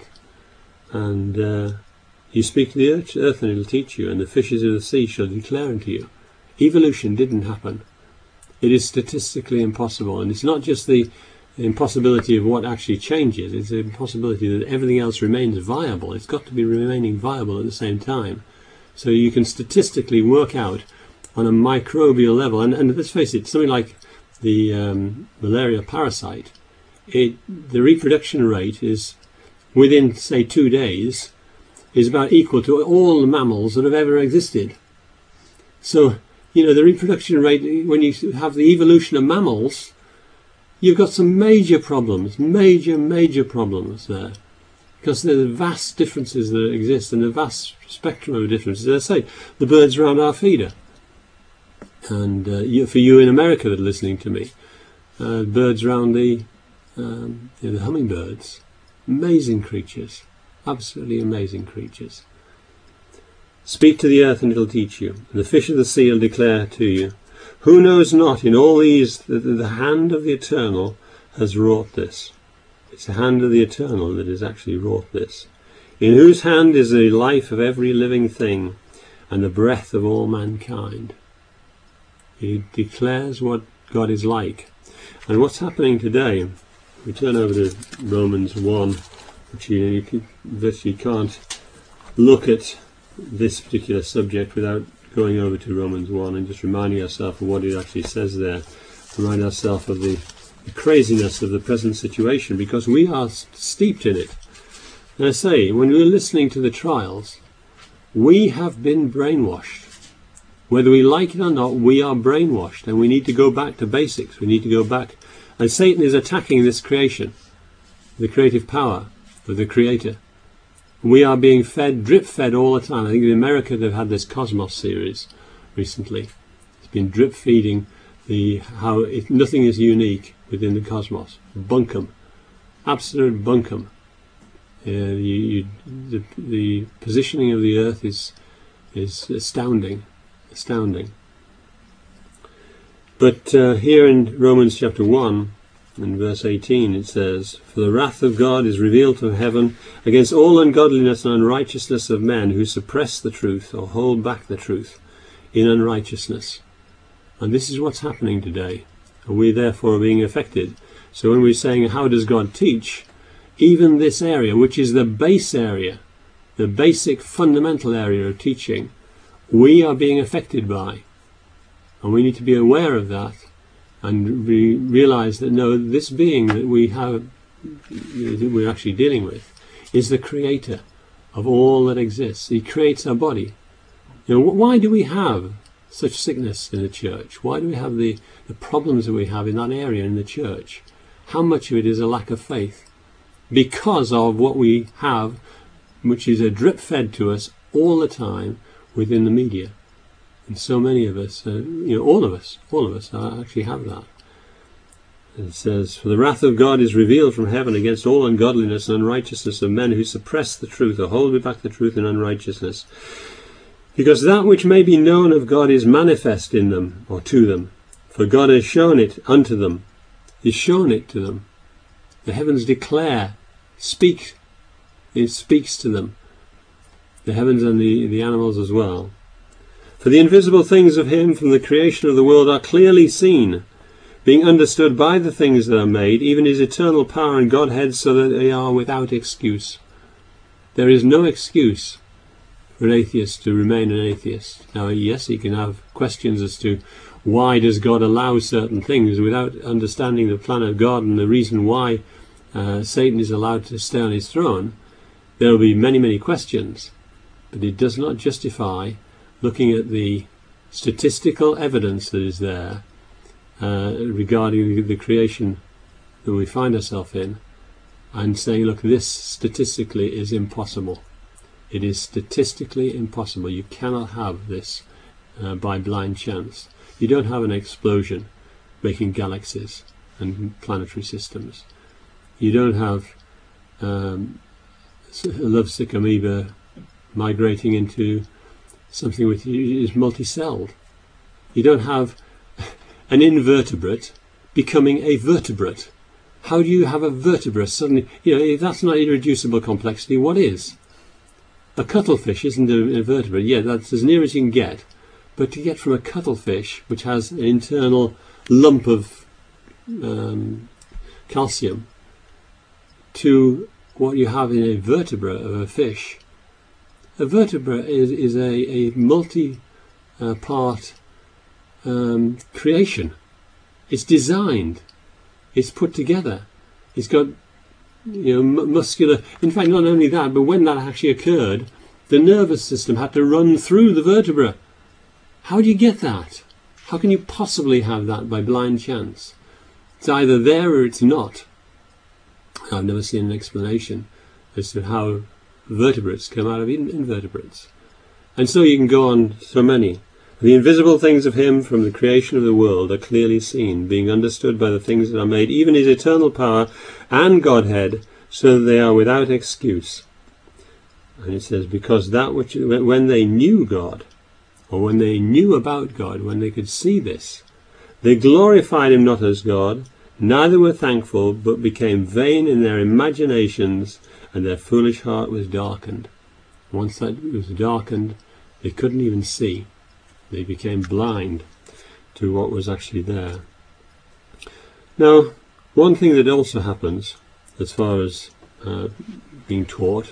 And uh, you speak to the earth, earth and it'll teach you, and the fishes of the sea shall declare unto you. Evolution didn't happen. It is statistically impossible, and it's not just the impossibility of what actually changes, it's the impossibility that everything else remains viable. It's got to be remaining viable at the same time. So you can statistically work out on a microbial level, and, and let's face it, something like the um, malaria parasite, it, the reproduction rate is, within say two days, is about equal to all the mammals that have ever existed. So, you know, the reproduction rate, when you have the evolution of mammals, you've got some major problems, major, major problems there. Because there are vast differences that exist, and a vast spectrum of differences. As I say, the birds around our feeder. And uh, you, for you in America that are listening to me, uh, birds around the, um, you know, the hummingbirds, amazing creatures, absolutely amazing creatures. Speak to the earth and it'll teach you, and the fish of the sea will declare to you. Who knows not in all these that the hand of the Eternal has wrought this? It's the hand of the Eternal that has actually wrought this. In whose hand is the life of every living thing, and the breath of all mankind. He declares what God is like. And what's happening today, we turn over to Romans one, which you, you, can, that you can't look at this particular subject without going over to Romans one and just reminding ourselves of what it actually says there. Remind ourselves of the, the craziness of the present situation, because we are steeped in it. And I say, when we're listening to the trials, we have been brainwashed. Whether we like it or not, we are brainwashed, and we need to go back to basics. We need to go back And Satan is attacking this creation, the creative power of the Creator. We are being fed, drip-fed all the time. I think in America they've had this Cosmos series recently. It's been drip-feeding the how it, nothing is unique within the cosmos. Bunkum. Absolute bunkum. Uh, you, you, the, the positioning of the Earth is is astounding, astounding. But uh, here in Romans chapter one, in verse eighteen, it says, "For the wrath of God is revealed from heaven against all ungodliness and unrighteousness of men who suppress the truth or hold back the truth in unrighteousness." And this is what's happening today, and we therefore are being affected. So when we're saying, how does God teach? Even this area, which is the base area, the basic fundamental area of teaching, we are being affected by. And we need to be aware of that and re realize that no, this being that we have, that we're actually dealing with, is the creator of all that exists. He creates our body. You know, why do we have such sickness in the church? Why do we have the, the problems that we have in that area in the church? How much of it is a lack of faith? Because of what we have, which is a drip fed to us all the time within the media. And so many of us, uh, you know, all of us, all of us uh, actually have that. And it says, "For the wrath of God is revealed from heaven against all ungodliness and unrighteousness of men who suppress the truth or hold back the truth in unrighteousness. Because that which may be known of God is manifest in them, or to them. For God has shown it unto them." He's shown it to them. The heavens declare, speak, it speaks to them. The heavens and the, the animals as well. "For the invisible things of him from the creation of the world are clearly seen, being understood by the things that are made, even his eternal power and Godhead, so that they are without excuse." There is no excuse for an atheist to remain an atheist. Now, yes, he can have questions as to why does God allow certain things without understanding the plan of God and the reason why uh, Satan is allowed to stay on his throne. There will be many, many questions, but it does not justify looking at the statistical evidence that is there uh, regarding the creation that we find ourselves in and saying, look, this statistically is impossible. It is statistically impossible. You cannot have this uh, by blind chance. You don't have an explosion making galaxies and planetary systems. You don't have um, a lovesick amoeba migrating into something which is multi-celled. You don't have an invertebrate becoming a vertebrate. How do you have a vertebrate suddenly? You know, if that's not irreducible complexity, what is? A cuttlefish isn't a, a vertebrate. Yeah, that's as near as you can get. But to get from a cuttlefish, which has an internal lump of um, calcium, to what you have in a vertebrate of a fish, a vertebrate is, is a, a multi-part uh, um, creation. It's designed. It's put together. It's got, you know, m muscular. In fact, not only that, but when that actually occurred, the nervous system had to run through the vertebra. How do you get that? How can you possibly have that by blind chance? It's either there or it's not. I've never seen an explanation as to how vertebrates come out of invertebrates. And so you can go on so many. "The invisible things of him from the creation of the world are clearly seen, being understood by the things that are made, even his eternal power and Godhead, so that they are without excuse." And it says, because that which, when they knew God, or when they knew about God, when they could see this, they glorified him not as God, neither were thankful, but became vain in their imaginations, and their foolish heart was darkened. Once that was darkened, they couldn't even see. They became blind to what was actually there. Now, one thing that also happens, as far as uh, being taught,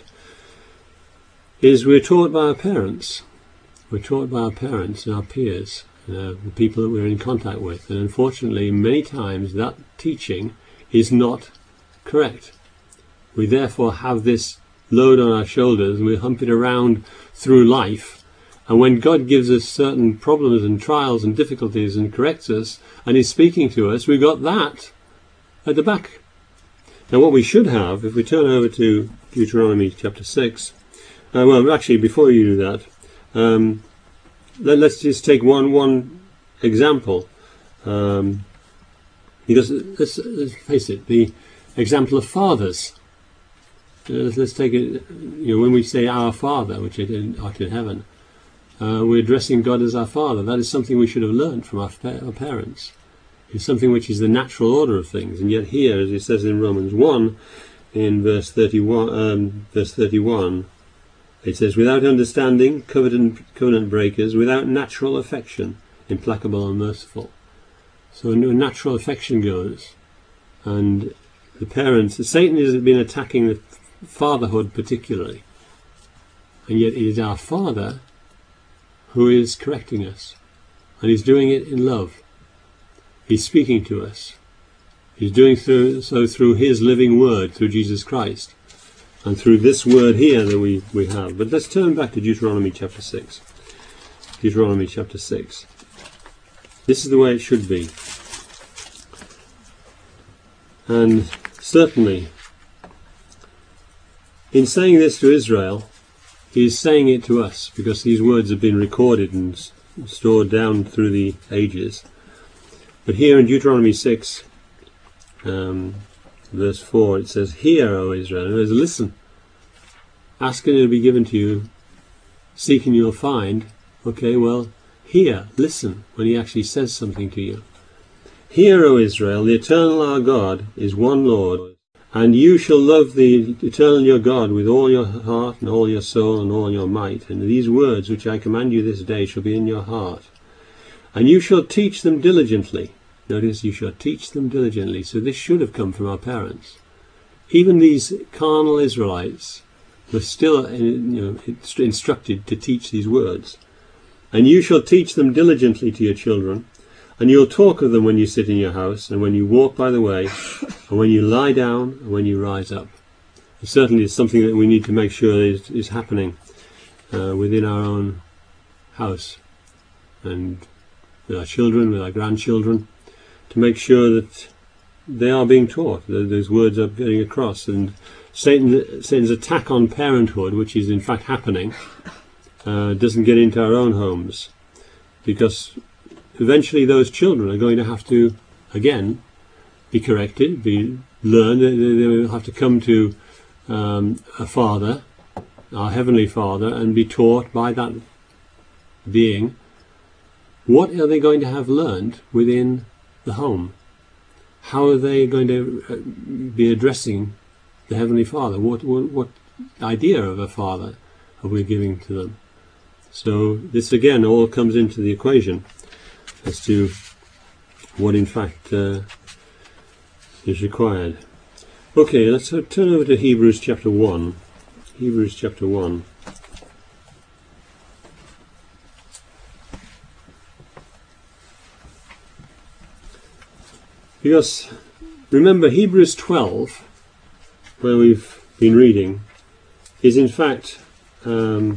is we're taught by our parents. We're taught by our parents and our peers, uh, the people that we're in contact with. And unfortunately, many times that teaching is not correct. We therefore have this load on our shoulders and we hump it around through life. And when God gives us certain problems and trials and difficulties and corrects us and is speaking to us, we've got that at the back. Now what we should have, if we turn over to Deuteronomy chapter six, uh, well actually before you do that, um, let, let's just take one one example, um, because let's, let's face it, the example of fathers. Uh, let's, let's take it, you know, when we say our Father, which art in, art in heaven, uh, we're addressing God as our Father. That is something we should have learned from our, our parents. It's something which is the natural order of things, and yet here, as it says in Romans one, in verse thirty-one, um, verse thirty-one, it says, "Without understanding, covenant, covenant breakers, without natural affection, implacable and merciful." So a natural affection goes, and the parents, Satan has been attacking the fatherhood particularly, and yet it is our Father who is correcting us, and he's doing it in love. He's speaking to us. He's doing through, so through his living word, through Jesus Christ, and through this word here that we, we have. But let's turn back to Deuteronomy chapter six. Deuteronomy chapter six. This is the way it should be. And certainly, in saying this to Israel, he is saying it to us, because these words have been recorded and stored down through the ages. But here in Deuteronomy six, um, verse four, it says, "Hear, O Israel," and it says, listen. "Ask and it will be given to you. Seek and you'll find." Okay, well, hear, listen, when he actually says something to you. "Hear, O Israel, the eternal our God is one Lord, and you shall love the eternal your God with all your heart and all your soul and all your might. And these words which I command you this day shall be in your heart. And you shall teach them diligently." Notice, you shall teach them diligently. So this should have come from our parents. Even these carnal Israelites were still, you know, instructed to teach these words. "And you shall teach them diligently to your children, and you'll talk of them when you sit in your house, and when you walk by the way, and when you lie down, and when you rise up." And certainly it's something that we need to make sure is, is happening uh, within our own house, and with our children, with our grandchildren, to make sure that they are being taught, that those words are getting across. And Satan, Satan's attack on parenthood, which is in fact happening, uh, doesn't get into our own homes, because eventually those children are going to have to, again, be corrected, be learned. They, they will have to come to um, a Father, our Heavenly Father, and be taught by that being. What are they going to have learned within the home? How are they going to be addressing the Heavenly Father? What, what, what idea of a Father are we giving to them? So this again all comes into the equation as to what in fact uh, is required. Okay, let's turn over to Hebrews chapter one. Hebrews chapter one. Because remember, Hebrews twelve, where we've been reading, is in fact um,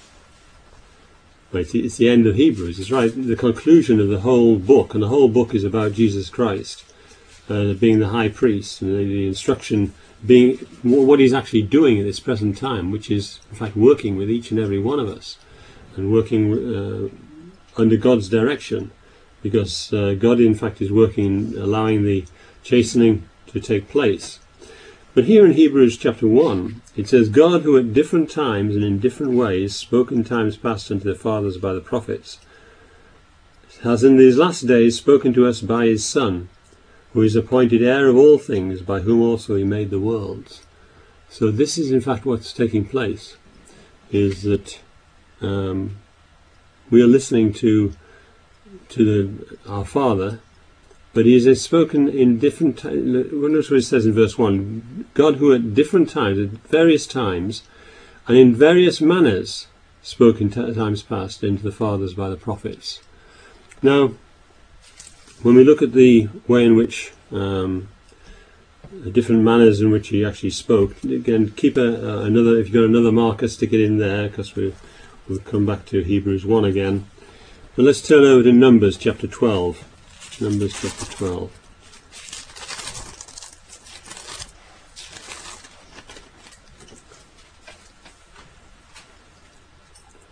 well, it's the end of Hebrews. It's right, the conclusion of the whole book, and the whole book is about Jesus Christ uh, being the high priest, and the, the instruction being what he's actually doing at this present time, which is in fact working with each and every one of us, and working uh, under God's direction. Because uh, God in fact is working, allowing the chastening to take place. But here in Hebrews chapter one, it says, "God, who at different times and in different ways spoke in times past unto the fathers by the prophets, has in these last days spoken to us by his Son, who is appointed heir of all things, by whom also he made the worlds." So this is in fact what's taking place, is that um, we are listening to to the, our Father, but he has spoken in different times. Notice what it says in verse one: "God, who at different times, at various times, and in various manners, spoke in t- times past into the fathers by the prophets." Now, when we look at the way in which um, the different manners in which he actually spoke, again, keep a, uh, another. If you've got another marker, stick it in there, because we we'll come back to Hebrews one again. But let's turn over to Numbers chapter twelve. Numbers chapter twelve.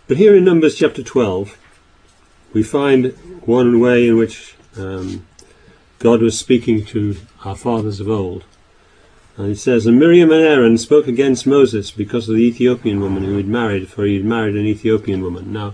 But here in Numbers chapter twelve, we find one way in which um, God was speaking to our fathers of old. And it says, "And Miriam and Aaron spoke against Moses because of the Ethiopian woman who he'd married, for he'd married an Ethiopian woman." Now,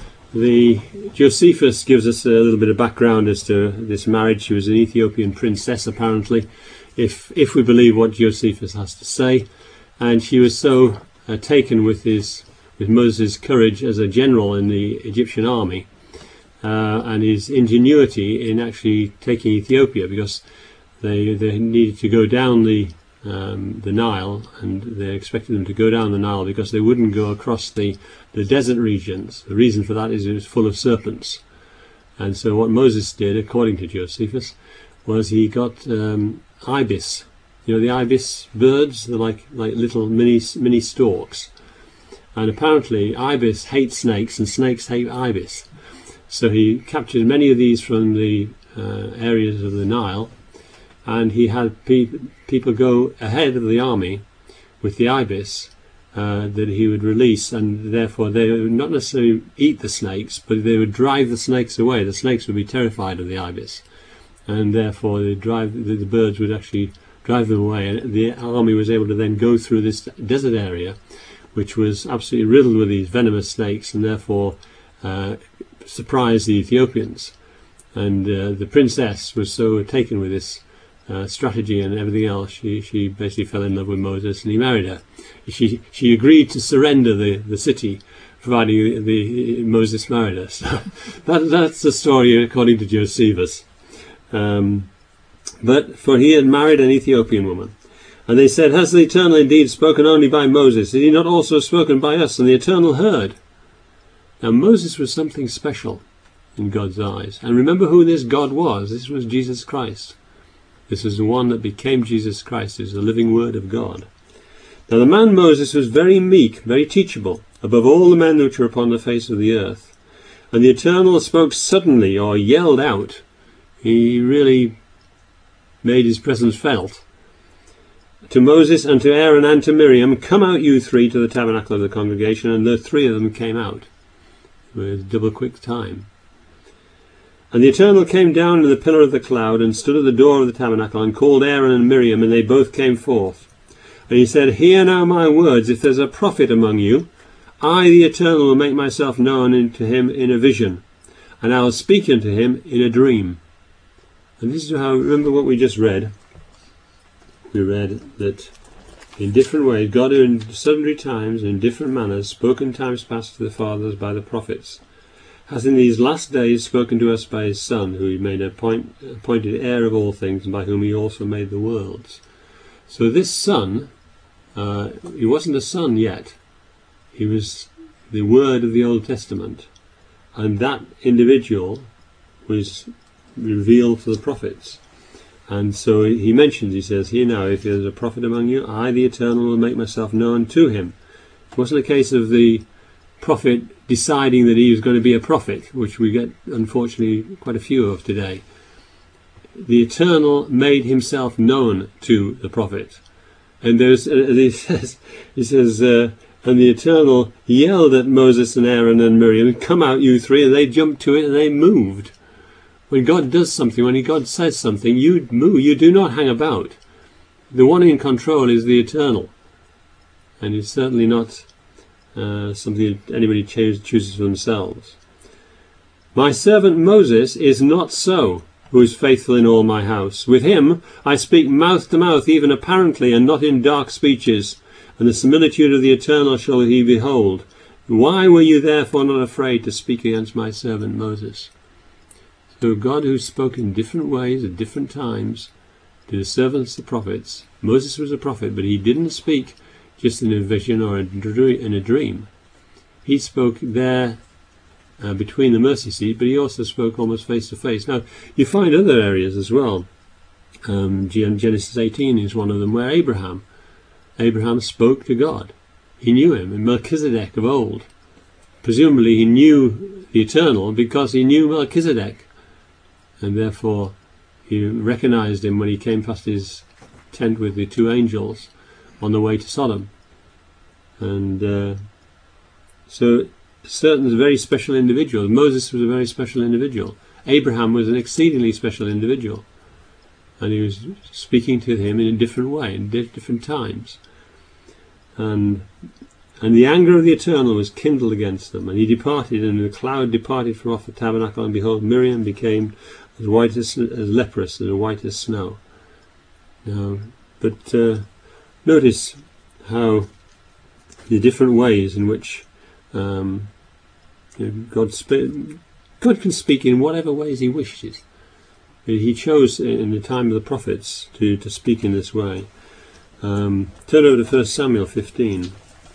the Josephus gives us a little bit of background as to this marriage. She was an Ethiopian princess, apparently, if if we believe what Josephus has to say. And she was so uh, taken with his with Moses' courage as a general in the Egyptian army, uh, and his ingenuity in actually taking Ethiopia, because they they needed to go down the um, the Nile, and they expected them to go down the Nile because they wouldn't go across the the desert regions. The reason for that is it was full of serpents. And so what Moses did, according to Josephus, was he got um, ibis. You know, the ibis birds, they're like like little mini mini storks. And apparently ibis hate snakes and snakes hate ibis. So he captured many of these from the uh, areas of the Nile, and he had pe people go ahead of the army with the ibis uh, that he would release, and therefore they would not necessarily eat the snakes, but they would drive the snakes away. The snakes would be terrified of the ibis, and therefore they drive the, the birds would actually drive them away, and the army was able to then go through this desert area, which was absolutely riddled with these venomous snakes, and therefore uh, surprised the Ethiopians. And uh, the princess was so taken with this uh, strategy and everything else, she, she basically fell in love with Moses, and he married her. She she agreed to surrender the, the city, providing the, the Moses married her. So that, that's the story according to Josephus. Um, but for he had married an Ethiopian woman. And they said, "Has the Eternal indeed spoken only by Moses? Is he not also spoken by us?" And the Eternal heard. Now Moses was something special in God's eyes. And remember who this God was. This was Jesus Christ. This was the one that became Jesus Christ, is the living word of God. Now the man Moses was very meek, very teachable, above all the men which were upon the face of the earth. And the Eternal spoke suddenly, or yelled out. He really made his presence felt. To Moses and to Aaron and to Miriam, "Come out, you three, to the tabernacle of the congregation." And the three of them came out with double quick time. And the Eternal came down in the pillar of the cloud and stood at the door of the tabernacle and called Aaron and Miriam, and they both came forth. And he said, "Hear now my words. If there's a prophet among you, I, the Eternal, will make myself known to him in a vision, and I will speak unto him in a dream." And this is how, remember what we just read. We read that in different ways, God in sundry times, in different manners, spoke in times past to the fathers by the prophets, has in these last days spoken to us by his Son, who he made appoint, appointed heir of all things, and by whom he also made the worlds. So this Son, uh, he wasn't a son yet. He was the Word of the Old Testament. And that individual was revealed to the prophets. And so he mentions, he says, "Here now, if there's a prophet among you, I, the Eternal, will make myself known to him." It wasn't a case of the prophet deciding that he was going to be a prophet, which we get, unfortunately, quite a few of today. The Eternal made himself known to the prophet. And there's, as he says, he says, uh, and the Eternal yelled at Moses and Aaron and Miriam, "Come out, you three," and they jumped to it and they moved. When God does something, when God says something, you move, you do not hang about. The one in control is the Eternal. And it's certainly not uh, something that anybody choose, chooses for themselves. "My servant Moses is not so, who is faithful in all my house. With him I speak mouth to mouth, even apparently, and not in dark speeches. And the similitude of the Eternal shall he behold. Why were you therefore not afraid to speak against my servant Moses?" So God, who spoke in different ways at different times to the servants, the prophets. Moses was a prophet, but he didn't speak just in a vision or in a dream. He spoke there uh, between the mercy seat, but he also spoke almost face to face. Now, you find other areas as well. Um, Genesis eighteen is one of them, where Abraham, Abraham spoke to God. He knew him, and Melchizedek of old. Presumably he knew the Eternal because he knew Melchizedek. And therefore he recognized him when he came past his tent with the two angels on the way to Sodom. And uh, so certain very special individuals. Moses was a very special individual. Abraham was an exceedingly special individual. And he was speaking to him in a different way, in different times. And and the anger of the Eternal was kindled against them. And he departed, and the cloud departed from off the tabernacle, and behold, Miriam became as white as, as leprous, as white as snow. Now, but uh, notice how the different ways in which um, you know, God, sp- God can speak in whatever ways he wishes. He chose in the time of the prophets to, to speak in this way. Um, turn over to First Samuel fifteen.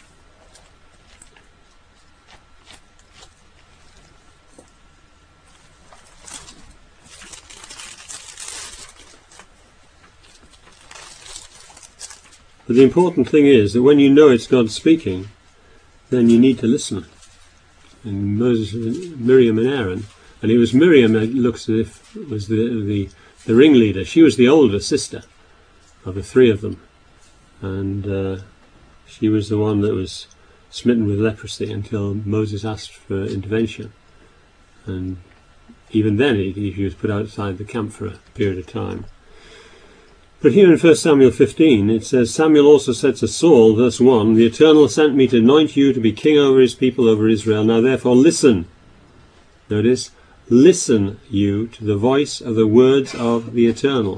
But the important thing is that when you know it's God speaking, then you need to listen. And Moses, Miriam and Aaron, and it was Miriam that looks as if was the, the the ringleader. She was the older sister of the three of them, and uh, she was the one that was smitten with leprosy until Moses asked for intervention. And even then, he, he was put outside the camp for a period of time. But here in First Samuel fifteen, it says, Samuel also said to Saul, verse one, the Eternal sent me to anoint you to be king over his people, over Israel. Now therefore listen. Notice, listen you to the voice of the words of the Eternal.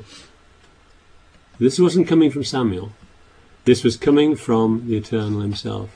This wasn't coming from Samuel. This was coming from the Eternal himself.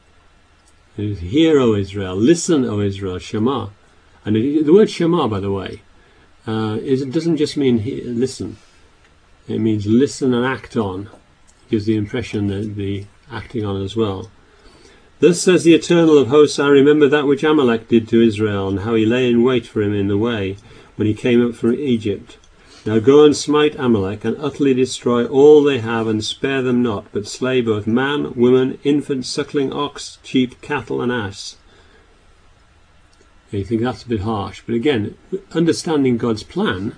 It was, hear, O Israel, listen, O Israel, Shema. And it, the word Shema, by the way, uh, is, it doesn't just mean he, listen. It means listen and act on. It gives the impression that the acting on as well. Thus says the Eternal of hosts, I remember that which Amalek did to Israel, and how he lay in wait for him in the way, when he came up from Egypt. Now go and smite Amalek, and utterly destroy all they have, and spare them not, but slay both man, woman, infant, suckling, ox, sheep, cattle, and ass. And you think that's a bit harsh, but again, understanding God's plan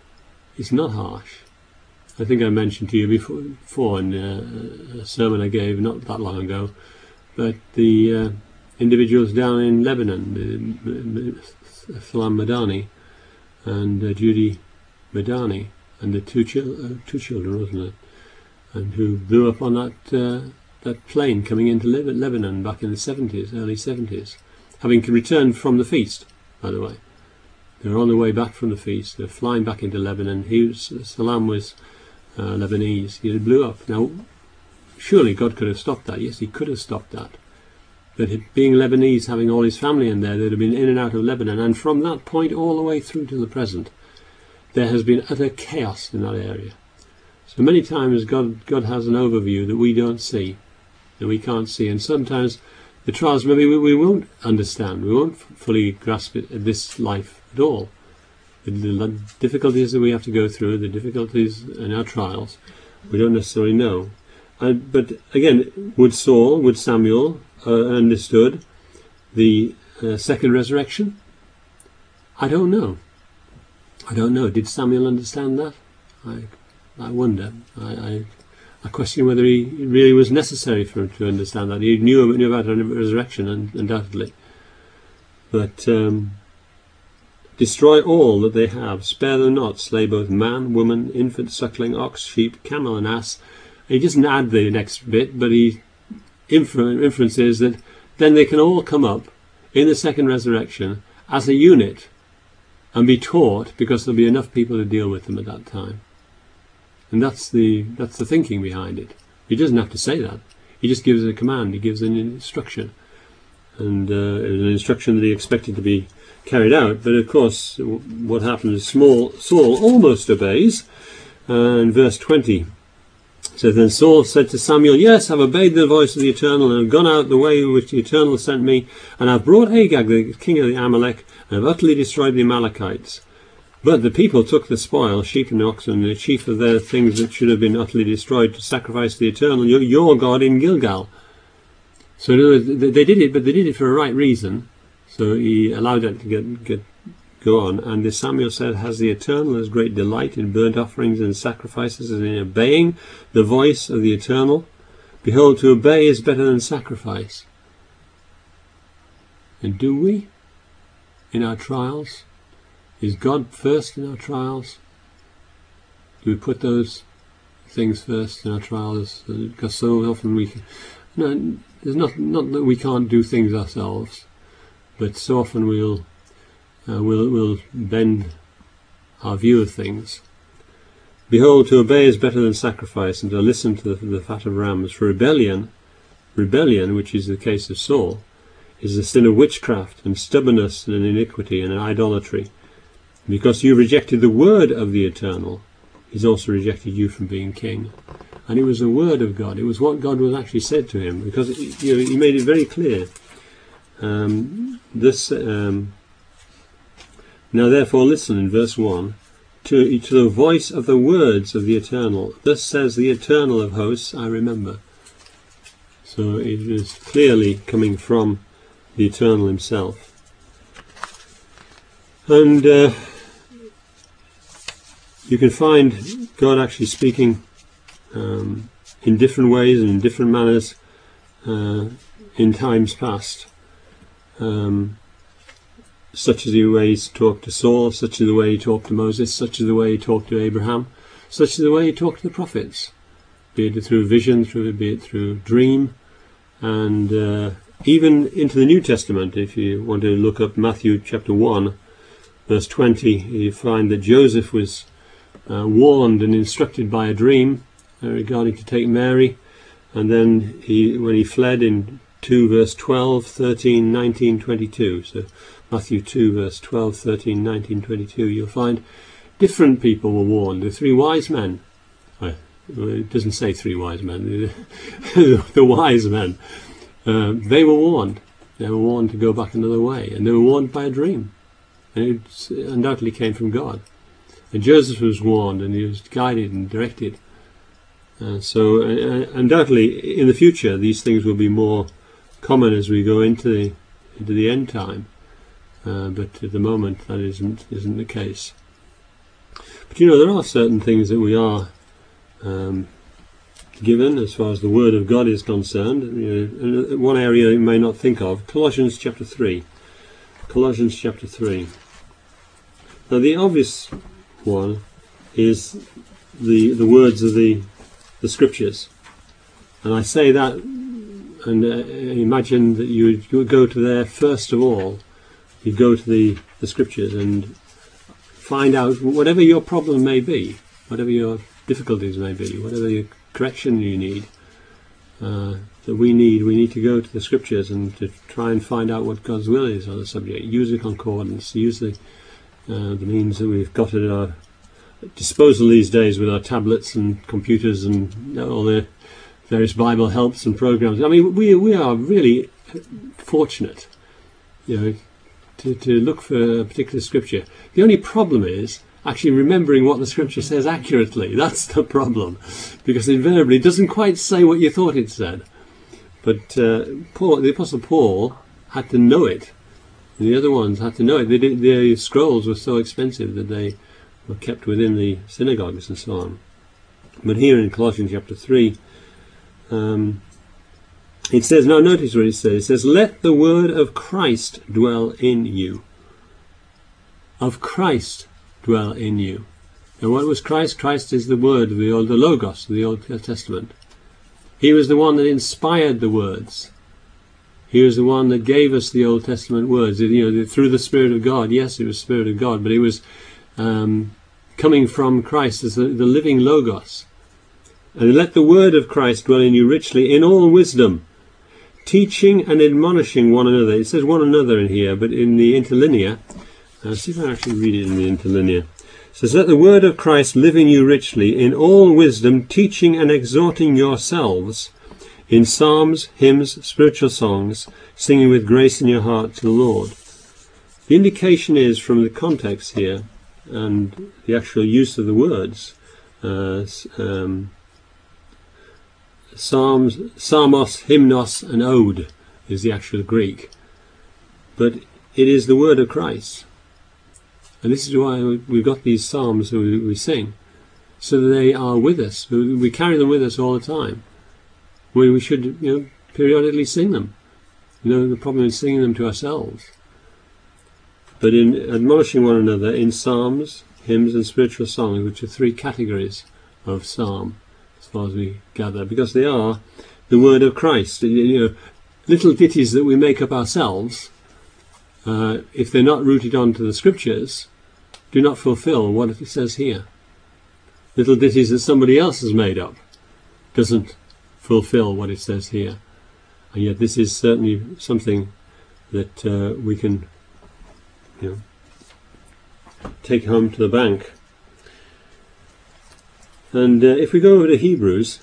is not harsh. I think I mentioned to you before, before in uh, a sermon I gave not that long ago, but the uh, individuals down in Lebanon, Salam Madani and uh, Judy Madani, and the two, chil- uh, two children, wasn't it? And who blew up on that uh, that plane coming into Le- Lebanon back in the seventies, early seventies, having returned from the feast, by the way. They were on the way back from the feast. They're flying back into Lebanon. He was, Salam was uh, Lebanese. He blew up. Now, surely God could have stopped that. Yes, he could have stopped that. But it, being Lebanese, having all his family in there, they'd have been in and out of Lebanon. And from that point all the way through to the present, there has been utter chaos in that area. So many times God, God has an overview that we don't see, that we can't see. And sometimes the trials maybe we, we won't understand. We won't fully grasp it at this life at all. The, the difficulties that we have to go through, the difficulties in our trials, we don't necessarily know. And, but again, would Saul, would Samuel uh, understood the uh, second resurrection? I don't know. I don't know. Did Samuel understand that? I, I wonder. I, I, I question whether he really was necessary for him to understand that. He knew, knew about the resurrection, undoubtedly. But um, destroy all that they have, spare them not, slay both man, woman, infant, suckling, ox, sheep, camel, and ass. He doesn't add the next bit, but he infer- inferences that then they can all come up in the second resurrection as a unit and be taught, because there'll be enough people to deal with them at that time. And that's the that's the thinking behind it. He doesn't have to say that. He just gives a command. He gives an instruction. And uh, it was an instruction that he expected to be carried out. But of course, what happens is small Saul almost obeys. Uh, in verse twenty, so then Saul said to Samuel, yes, I've obeyed the voice of the Eternal, and have gone out the way which the Eternal sent me, and I've brought Agag, the king of the Amalek, and have utterly destroyed the Amalekites. But the people took the spoil, sheep and oxen, the chief of their things that should have been utterly destroyed, to sacrifice to the Eternal, your, your God, in Gilgal. So in other words, they did it, but they did it for a right reason. So he allowed that to get, get go on. And this Samuel said, has the Eternal as great delight in burnt offerings and sacrifices as in obeying the voice of the Eternal? Behold, to obey is better than sacrifice, And do we? In our trials? Is God first in our trials? Do we put those things first in our trials? Because so often we... No, there's not, not that we can't do things ourselves, but so often we'll, uh, we'll, we'll bend our view of things. Behold, to obey is better than sacrifice, and to listen to the, the fat of rams. For rebellion, rebellion, which is the case of Saul, is the sin of witchcraft, and stubbornness, and iniquity, and idolatry. Because you rejected the word of the Eternal, he's also rejected you from being king. And it was the word of God. It was what God was actually said to him, because it, you know, he made it very clear. Um, this um, now therefore listen in verse one. To, to the voice of the words of the Eternal. Thus says the Eternal of hosts, I remember. So it is clearly coming from the Eternal himself. And uh, you can find God actually speaking um, in different ways and in different manners uh, in times past. Um, such as the way he talked to Saul, such as the way he talked to Moses, such as the way he talked to Abraham, such as the way he talked to the prophets, be it through vision, through be it through dream, and uh, even into the New Testament. If you want to look up Matthew chapter one, verse twenty, you find that Joseph was uh, warned and instructed by a dream uh, regarding to take Mary, and then he, when he fled in two verse twelve, thirteen, nineteen, twenty-two. So Matthew two verse twelve, thirteen, nineteen, twenty-two, you'll find different people were warned. The three wise men, well, it doesn't say three wise men, the wise men, uh, they were warned. They were warned to go back another way, and they were warned by a dream. And it undoubtedly came from God. And Joseph was warned, and he was guided and directed. Uh, so uh, undoubtedly in the future these things will be more common as we go into the, into the end time. Uh, but at the moment that isn't isn't the case. But you know, there are certain things that we are um, given as far as the Word of God is concerned. You know, and one area you may not think of, Colossians chapter three. Colossians chapter three. Now the obvious one is the the words of the the Scriptures, and I say that, and uh, imagine that you would, you would go to there first of all. You go to the, the Scriptures and find out whatever your problem may be, whatever your difficulties may be, whatever your correction you need, uh, that we need, we need to go to the Scriptures and to try and find out what God's will is on the subject. Use the concordance, use the, uh, the means that we've got at our disposal these days with our tablets and computers and you know, all the various Bible helps and programs. I mean, we we are really fortunate, you know, To, to look for a particular scripture. The only problem is actually remembering what the scripture says accurately. That's the problem, because invariably it doesn't quite say what you thought it said. But uh, Paul, the Apostle Paul had to know it, and the other ones had to know it. They did, the scrolls were so expensive that they were kept within the synagogues and so on. But here in Colossians chapter three, um, it says, now notice what it says. It says, let the word of Christ dwell in you. Of Christ dwell in you. And what was Christ? Christ is the word of the old, the Logos of the Old Testament. He was the one that inspired the words. He was the one that gave us the Old Testament words. You know, through the Spirit of God. Yes, it was the Spirit of God, but it was um, coming from Christ as the, the living Logos. And let the word of Christ dwell in you richly in all wisdom, teaching and admonishing one another. It says one another in here, but in the interlinear, uh, see if I actually read it in the interlinear. It says, let the word of Christ live in you richly, in all wisdom, teaching and exhorting yourselves in psalms, hymns, spiritual songs, singing with grace in your heart to the Lord. The indication is from the context here, and the actual use of the words, uh, um, Psalms, Psalmos, Hymnos and Ode is the actual Greek. But it is the word of Christ. And this is why we've got these psalms that we, we sing, so that they are with us. We carry them with us all the time. We, we should, you know, periodically sing them. No, the problem is singing them to ourselves. But in admonishing one another in psalms, hymns and spiritual songs, which are three categories of psalm, as far as we gather, because they are the word of Christ. You know, little ditties that we make up ourselves, uh, if they're not rooted onto the scriptures, do not fulfill what it says here. Little ditties that somebody else has made up doesn't fulfill what it says here. And yet this is certainly something that uh, we can, you know, take home to the bank. And uh, if we go over to Hebrews,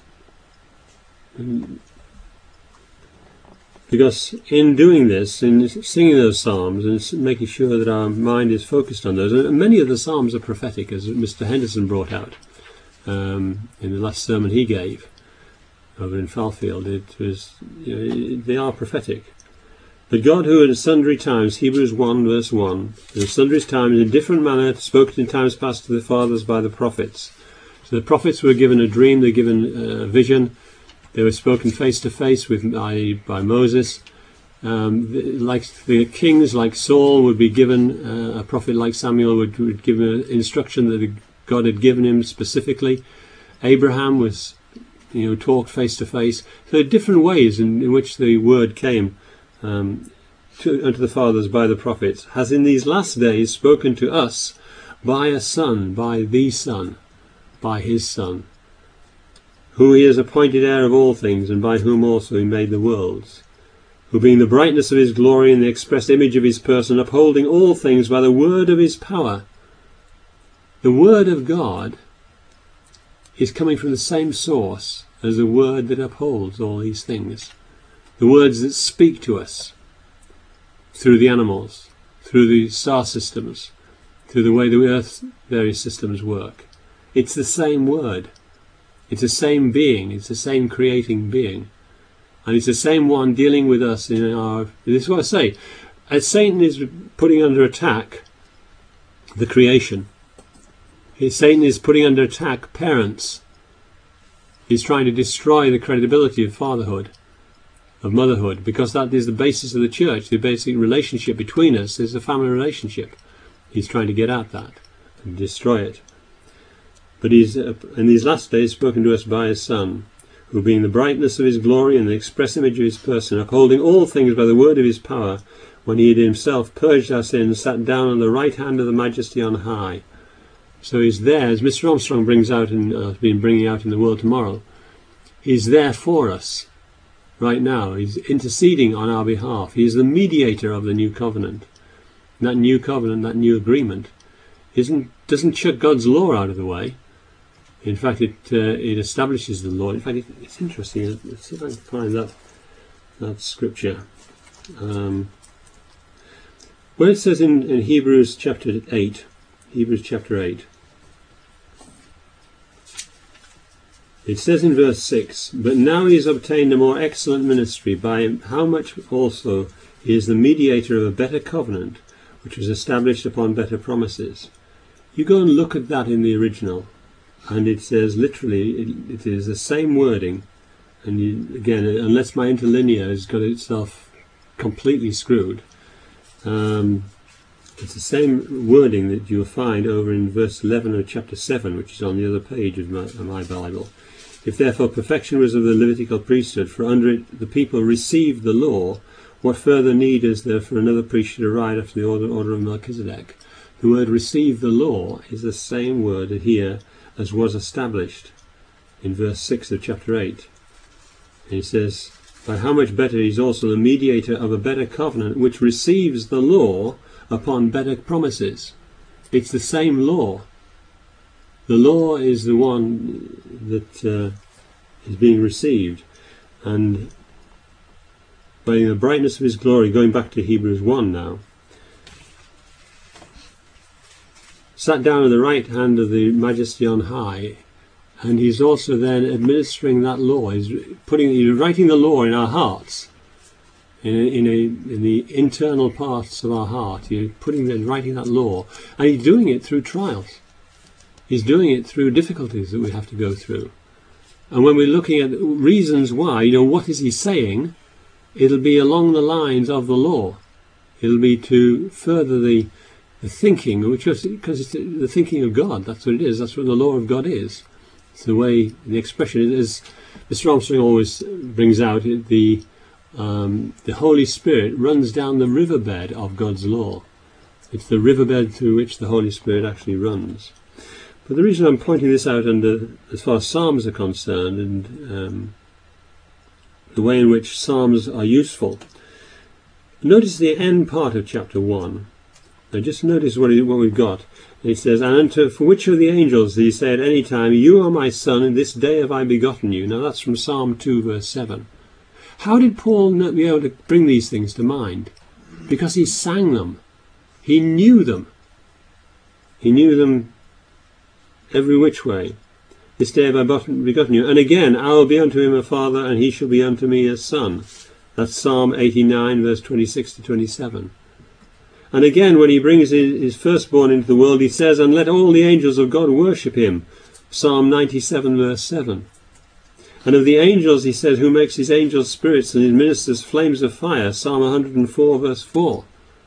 because in doing this, in singing those psalms and making sure that our mind is focused on those, and many of the psalms are prophetic, as Mister Henderson brought out um, in the last sermon he gave over in Falfield, it was, you know, they are prophetic. But God, who at sundry times, Hebrews one verse one, in sundry times in different manner spoken in times past to the fathers by the prophets. So the prophets were given a dream, they were given a vision, they were spoken face to face with by, by Moses. Um, like the kings, like Saul, would be given uh, a prophet like Samuel would, would give an instruction that God had given him specifically. Abraham was, you know, talked face to face. So there are different ways in, in which the word came um, to, unto the fathers by the prophets, has in these last days spoken to us by a Son, by the Son, by his Son, who he has appointed heir of all things, and by whom also he made the worlds, who being the brightness of his glory and the express image of his person, upholding all things by the word of his power. The word of God is coming from the same source as the word that upholds all these things. The words that speak to us through the animals, through the star systems, through the way the Earth's various systems work. It's the same word. It's the same being. It's the same creating being. And it's the same one dealing with us in our... This is what I say. As Satan is putting under attack the creation, Satan is putting under attack parents. He's trying to destroy the credibility of fatherhood, of motherhood, because that is the basis of the church. The basic relationship between us is a family relationship. He's trying to get at that and destroy it. But he's, uh, in these last days, spoken to us by his Son, who being the brightness of his glory and the express image of his person, upholding all things by the word of his power, when he had himself purged our sins, sat down on the right hand of the Majesty on high. So he's there, as Mister Armstrong brings out and uh, has been bringing out in The World Tomorrow. He's there for us right now. He's interceding on our behalf. He is the mediator of the new covenant. And that new covenant, that new agreement, isn't doesn't chuck God's law out of the way. In fact, it uh, it establishes the law. In fact, it, it's interesting. Let's see if I can find that that scripture. Um, where it says in, in Hebrews chapter eight, Hebrews chapter eight, it says in verse six, "But now he has obtained a more excellent ministry, by how much also he is the mediator of a better covenant, which was established upon better promises." You go and look at that in the original, and it says literally, it, it is the same wording, and you, again, unless my interlinear has got itself completely screwed, um, it's the same wording that you'll find over in verse eleven of chapter seven, which is on the other page of my, of my Bible. "If therefore perfection was of the Levitical priesthood, for under it the people received the law, what further need is there for another priest to arrive after the order, order of Melchizedek?" The word "receive the law" is the same word here as "was established" in verse six of chapter eight. And he says, "By how much better he is also the mediator of a better covenant, which receives the law upon better promises." It's the same law. The law is the one that uh, is being received. And by the brightness of his glory, going back to Hebrews one now, sat down at the right hand of the Majesty on high, and he's also then administering that law. He's putting, he's writing the law in our hearts, in a, in a in the internal parts of our heart. He's putting and writing that law, and he's doing it through trials. He's doing it through difficulties that we have to go through. And when we're looking at reasons why, you know, what is he saying? it'll be along the lines of the law. It'll be to further the, the thinking, which is because it's the thinking of God. That's what it is. That's what the law of God is. It's the way, the expression is. Mister Armstrong always brings out the um, the Holy Spirit runs down the riverbed of God's law. It's the riverbed through which the Holy Spirit actually runs. But the reason I'm pointing this out under, as far as Psalms are concerned, and um, the way in which Psalms are useful, notice the end part of chapter one. Now just notice what, it, what we've got. It says, and unto for which of the angels did he say at any time, you are my son, and this day have I begotten you? Now that's from Psalm two, verse seven. How did Paul not be able to bring these things to mind? Because he sang them. He knew them. He knew them every which way. This day have I begotten you. And again, I will be unto him a father, and he shall be unto me a son. That's Psalm eighty-nine, verse twenty-six to twenty-seven. And again, when he brings his firstborn into the world, he says, and let all the angels of God worship him. Psalm ninety-seven, verse seven. And of the angels, he says, who makes his angels spirits and his ministers flames of fire. Psalm one hundred four, verse four.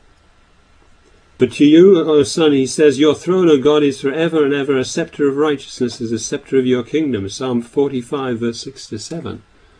But to you, O Son, he says, your throne, O God, is for ever and ever. A sceptre of righteousness is the sceptre of your kingdom. Psalm forty-five, verse six to seven.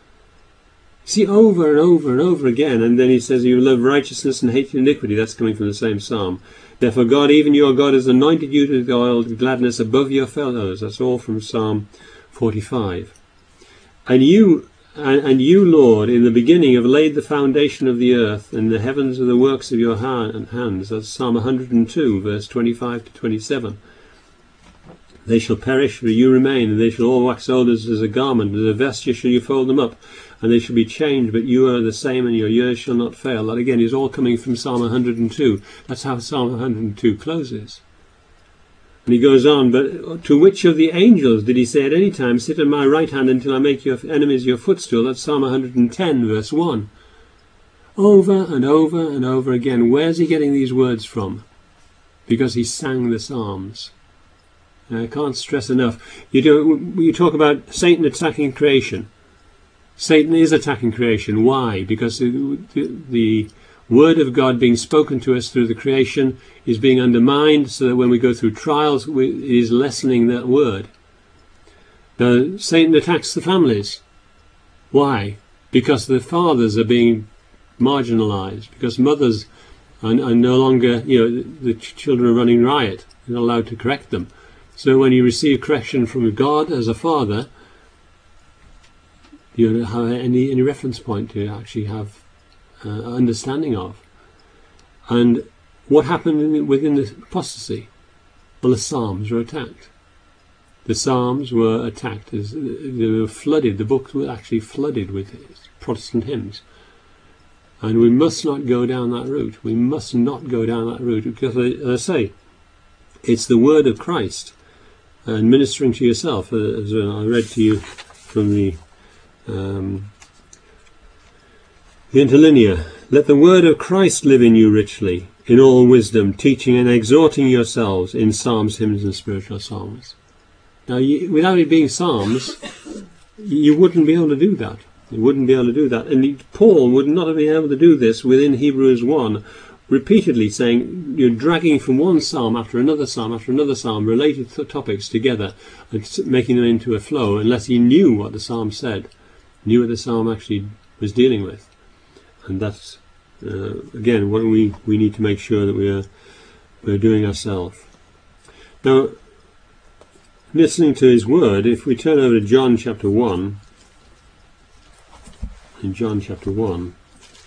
See, over and over and over again, and then he says, you love righteousness and hate iniquity. That's coming from the same psalm. Therefore God, even your God, has anointed you with oil, with gladness above your fellows. That's all from Psalm forty-five. And you, and, and you, Lord, in the beginning have laid the foundation of the earth, and the heavens are the works of your hand, hands. That's Psalm one hundred two, verse twenty-five to twenty-seven. They shall perish, but you remain, and they shall all wax old as a garment, as a vesture shall you fold them up, and they shall be changed, but you are the same, and your years shall not fail. That again is all coming from Psalm one hundred two. That's how Psalm one hundred two closes. And he goes on, but to which of the angels did he say at any time, sit at my right hand until I make your enemies your footstool? That's Psalm one hundred ten, verse one. Over and over and over again. Where's he getting these words from? Because he sang the Psalms. I can't stress enough. You do. You talk about Satan attacking creation. Satan is attacking creation. Why? Because the, the, the Word of God being spoken to us through the creation is being undermined, so that when we go through trials, we, it is lessening that Word. Now, Satan attacks the families. Why? Because the fathers are being marginalized, because mothers are, are no longer, you know, the, the children are running riot. You're not allowed to correct them. So when you receive correction from God as a father, you don't have any, any reference point to actually have uh, understanding of. And what happened in, within the apostasy? Well, the Psalms were attacked. The Psalms were attacked. As they were flooded. The books were actually flooded with Protestant hymns. And we must not go down that route. We must not go down that route, because, as I say, it's the word of Christ and ministering to yourself. As I read to you from the um, the interlinear. Let the word of Christ live in you richly, in all wisdom, teaching and exhorting yourselves in psalms, hymns and spiritual songs. Now, you, without it being psalms, you wouldn't be able to do that. You wouldn't be able to do that. And Paul would not have been able to do this within Hebrews one, repeatedly saying, you're dragging from one psalm after another psalm after another psalm, related to topics together, and making them into a flow, unless he knew what the psalm said, knew what the psalm actually was dealing with. And that's, uh, again, what we, we need to make sure that we are we're doing ourselves. Now, listening to his word, if we turn over to John chapter one, in John chapter one,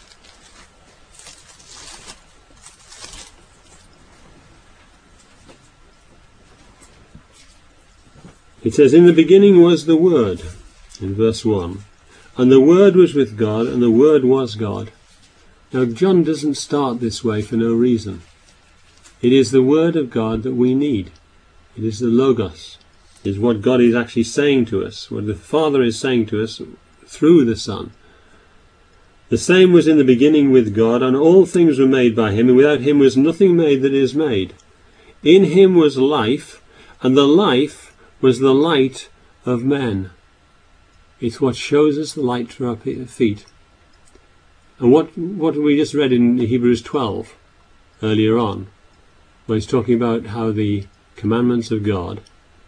it says, in the beginning was the Word, in verse one, and the Word was with God, and the Word was God. Now, John doesn't start this way for no reason. It is the Word of God that we need. It is the Logos. It is what God is actually saying to us, what the Father is saying to us through the Son. The same was in the beginning with God, and all things were made by him, and without him was nothing made that is made. In him was life, and the life was the light of men. It's what shows us the light to our feet. And what what we just read in Hebrews twelve earlier on, where he's talking about how the commandments of God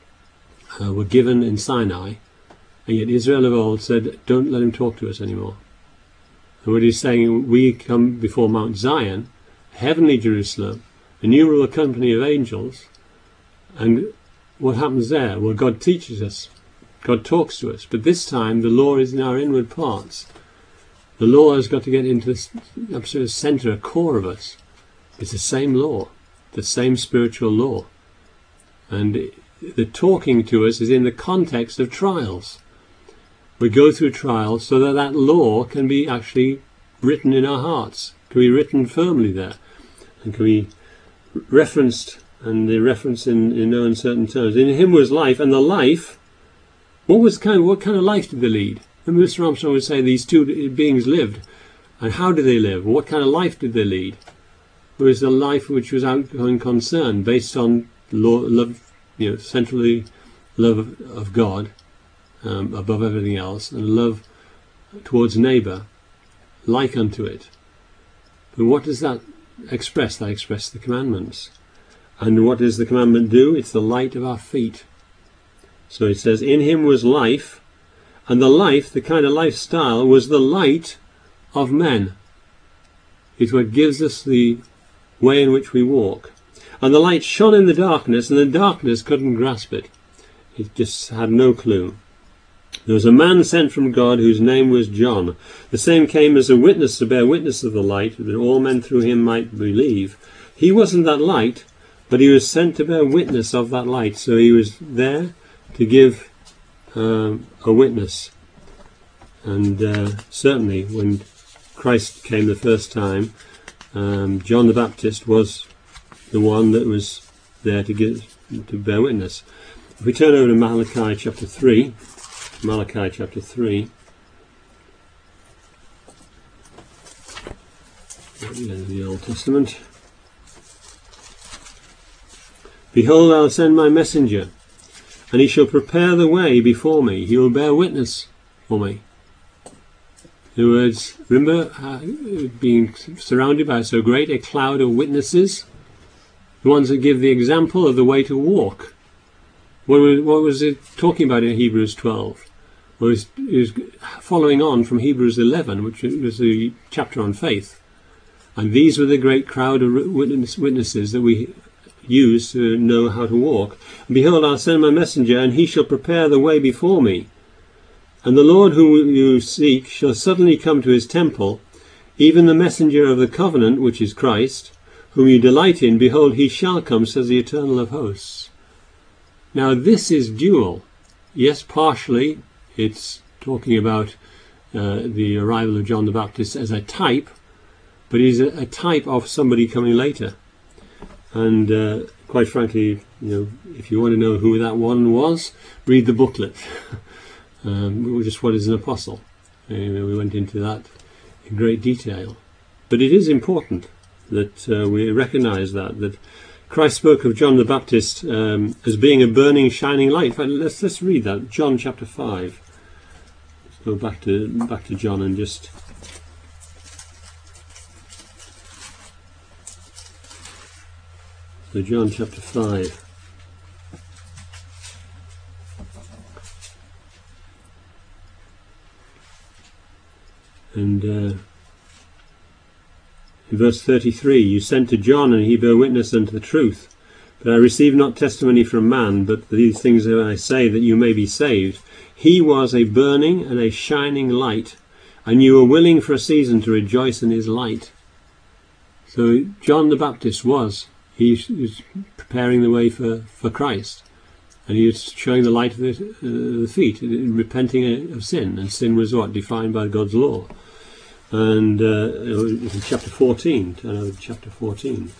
uh, were given in Sinai, and yet Israel of old said, don't let him talk to us anymore. And what he's saying, we come before Mount Zion, heavenly Jerusalem, a innumerable company of angels, and what happens there? Well, God teaches us, God talks to us, but this time the law is in our inward parts. The law has got to get into the absolute centre, core of us. It's the same law, the same spiritual law. And the talking to us is in the context of trials. We go through trials so that that law can be actually written in our hearts, can be written firmly there, and can be referenced, and the reference in, in no uncertain terms. In him was life, and the life, what was kind of, what kind of life did they lead? And Mister Armstrong would say these two beings lived. And how did they live? What kind of life did they lead? It was a life which was outgoing concern, based on law, love, you know, centrally love of, of God um, above everything else, and love towards neighbour like unto it. But what does that express? That expresses the commandments. And what does the commandment do? It's the light of our feet. So it says, in him was life, and the life, the kind of lifestyle, was the light of men. It's what gives us the way in which we walk. And the light shone in the darkness, and the darkness couldn't grasp it. It just had no clue. There was a man sent from God whose name was John. The same came as a witness to bear witness of the light, that all men through him might believe. He wasn't that light, but he was sent to bear witness of that light. So he was there to give um, a witness. And uh, certainly when Christ came the first time, um, John the Baptist was the one that was there to give, to bear witness. If we turn over to Malachi chapter three, Malachi chapter three, the Old Testament. Behold, I'll send my messenger, and he shall prepare the way before me. He will bear witness for me. In other words, remember uh, being surrounded by so great a cloud of witnesses, the ones that give the example of the way to walk. What was, what was it talking about in Hebrews twelve? Well, it was following on from Hebrews eleven, which was the chapter on faith. And these were the great crowd of witness, witnesses that we use to know how to walk. And behold, I'll send my messenger, and he shall prepare the way before me. And the Lord whom you seek shall suddenly come to his temple, even the messenger of the covenant, which is Christ, whom you delight in. Behold, he shall come, says the Eternal of hosts. Now this is dual. Yes, partially it's talking about uh, the arrival of John the Baptist as a type, but he's a, a type of somebody coming later. And uh, quite frankly, you know, if you want to know who that one was, read the booklet. um, just what is an apostle? Anyway, we went into that in great detail. But it is important that uh, we recognise that that Christ spoke of John the Baptist um, as being a burning, shining light. In fact, let's let's read that, John chapter five. Let's go back to back to John and just. So John chapter five. And uh, in verse thirty-three, you sent to John, and he bare witness unto the truth. But I receive not testimony from man, but these things that I say, that you may be saved. He was a burning and a shining light, and you were willing for a season to rejoice in his light. So John the Baptist was. He was preparing the way for, for Christ. And he was showing the light of the, uh, the feet, repenting of sin. And sin was what? Defined by God's law. And uh, in chapter fourteen, turn over to chapter fourteen.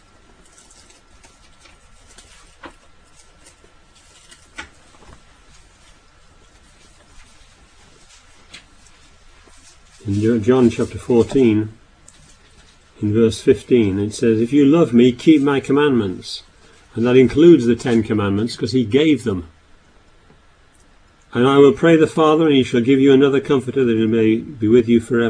In John chapter fourteen, in verse fifteen, it says, if you love me, keep my commandments. And that includes the Ten Commandments, because he gave them. And I will pray the Father, and he shall give you another comforter, that he may be with you forever.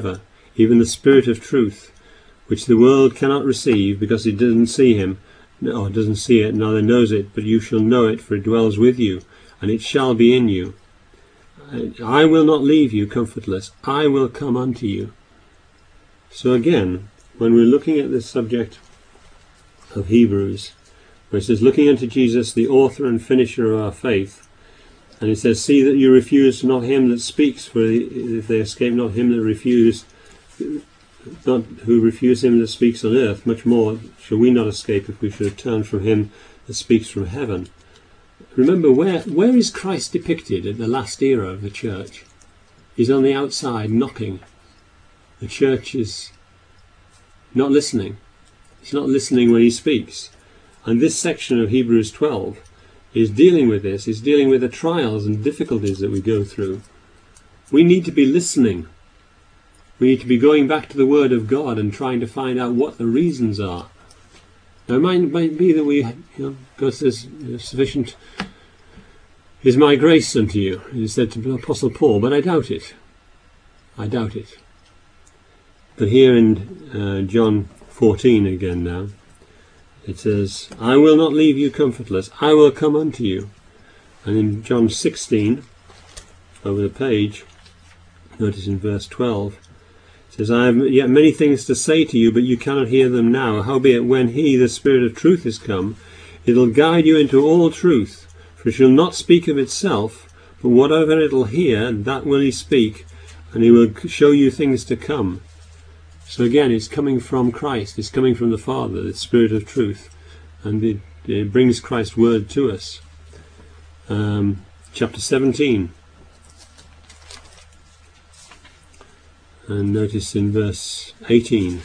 even the Spirit of truth, which the world cannot receive, because it doesn't see him, or doesn't see it, neither knows it, but you shall know it, for it dwells with you, and it shall be in you. I will not leave you comfortless, I will come unto you. So again, when we're looking at this subject of Hebrews, where it says, looking unto Jesus, the author and finisher of our faith, and it says, see that you refuse not him that speaks, for if they escape not him that refuse, not who refuse him that speaks on earth, much more shall we not escape if we should turn from him that speaks from heaven. Remember, where where is Christ depicted at the last era of the church? He's on the outside knocking. The church is not listening. It's not listening when he speaks. And this section of Hebrews twelve is dealing with this. It's dealing with the trials and difficulties that we go through. We need to be listening. We need to be going back to the Word of God and trying to find out what the reasons are. Now, it might, might be that we, you know, God says, sufficient is my grace unto you, he said to Apostle Paul, but I doubt it. I doubt it. But here in uh, John fourteen again now, it says, I will not leave you comfortless, I will come unto you. And in John sixteen, over the page, notice in verse twelve, it says, I have yet many things to say to you, but you cannot hear them now. Howbeit, when he, the Spirit of truth, is come, it will guide you into all truth. For it shall not speak of itself, but whatever it will hear, that will he speak, and he will show you things to come. So again, it's coming from Christ, it's coming from the Father, the Spirit of truth, and it, it brings Christ's word to us. Um, chapter seventeen. And notice in verse eighteen,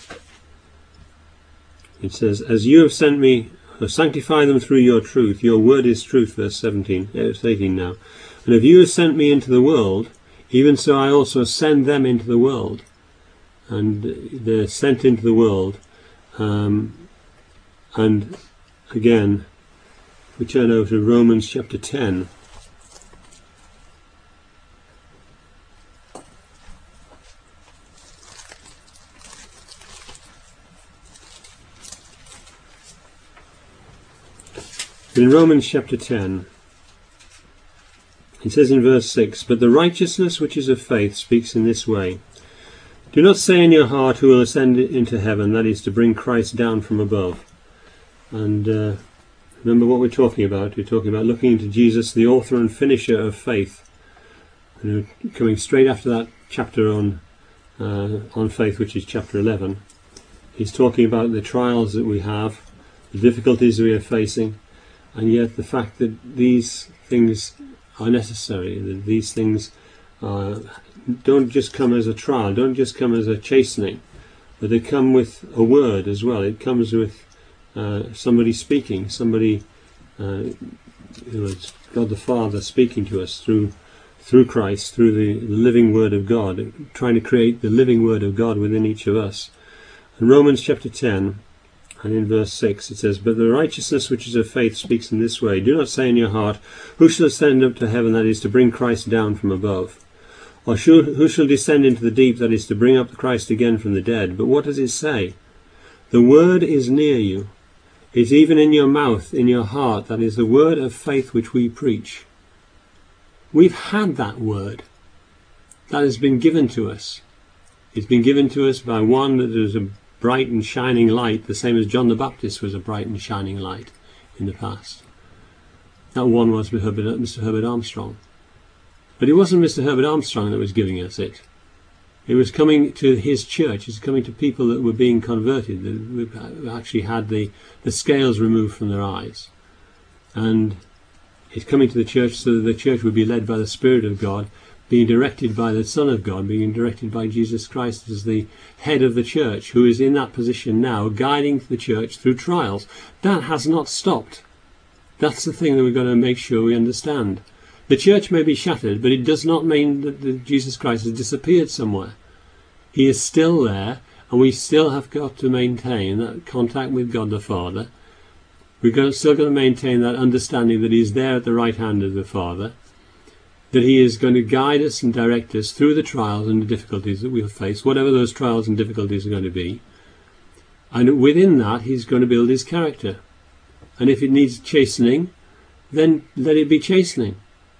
it says, as you have sent me, sanctify them through your truth, your word is truth, verse seventeen, it's eighteen now. And if you have sent me into the world, even so I also send them into the world. And they're sent into the world. Um, and again, we turn over to Romans chapter ten. In Romans chapter ten, it says in verse six, but the righteousness which is of faith speaks in this way. Do not say in your heart, who will ascend into heaven, that is to bring Christ down from above. And uh, remember what we're talking about. We're talking about looking into Jesus, the author and finisher of faith. And we're coming straight after that chapter on uh, on faith, which is chapter eleven. He's talking about the trials that we have, the difficulties we are facing, and yet the fact that these things are necessary, that these things uh, don't just come as a trial, don't just come as a chastening, but they come with a word as well. It comes with uh, somebody speaking, somebody, uh, you know, it's God the Father speaking to us through through Christ, through the living Word of God, trying to create the living Word of God within each of us. In Romans chapter ten, and in verse six, it says, but the righteousness which is of faith speaks in this way. Do not say in your heart, who shall ascend up to heaven, that is to bring Christ down from above? Or who shall descend into the deep, that is to bring up Christ again from the dead? But what does it say? The word is near you. It is even in your mouth, in your heart. That is the word of faith which we preach. We've had that word. That has been given to us. It's been given to us by one that is a bright and shining light, the same as John the Baptist was a bright and shining light in the past. That one was Mister Herbert Armstrong. But it wasn't Mister Herbert Armstrong that was giving us it. It was coming to his church. It was coming to people that were being converted, that actually had the, the scales removed from their eyes. And it's coming to the church so that the church would be led by the Spirit of God, being directed by the Son of God, being directed by Jesus Christ as the head of the church, who is in that position now, guiding the church through trials. That has not stopped. That's the thing that we've got to make sure we understand. The church may be shattered, but it does not mean that Jesus Christ has disappeared somewhere. He is still there, and we still have got to maintain that contact with God the Father. We've got, still got to maintain that understanding that He is there at the right hand of the Father, that he is going to guide us and direct us through the trials and the difficulties that we'll face, whatever those trials and difficulties are going to be. And within that, he's going to build his character. And if it needs chastening, then let it be chastening.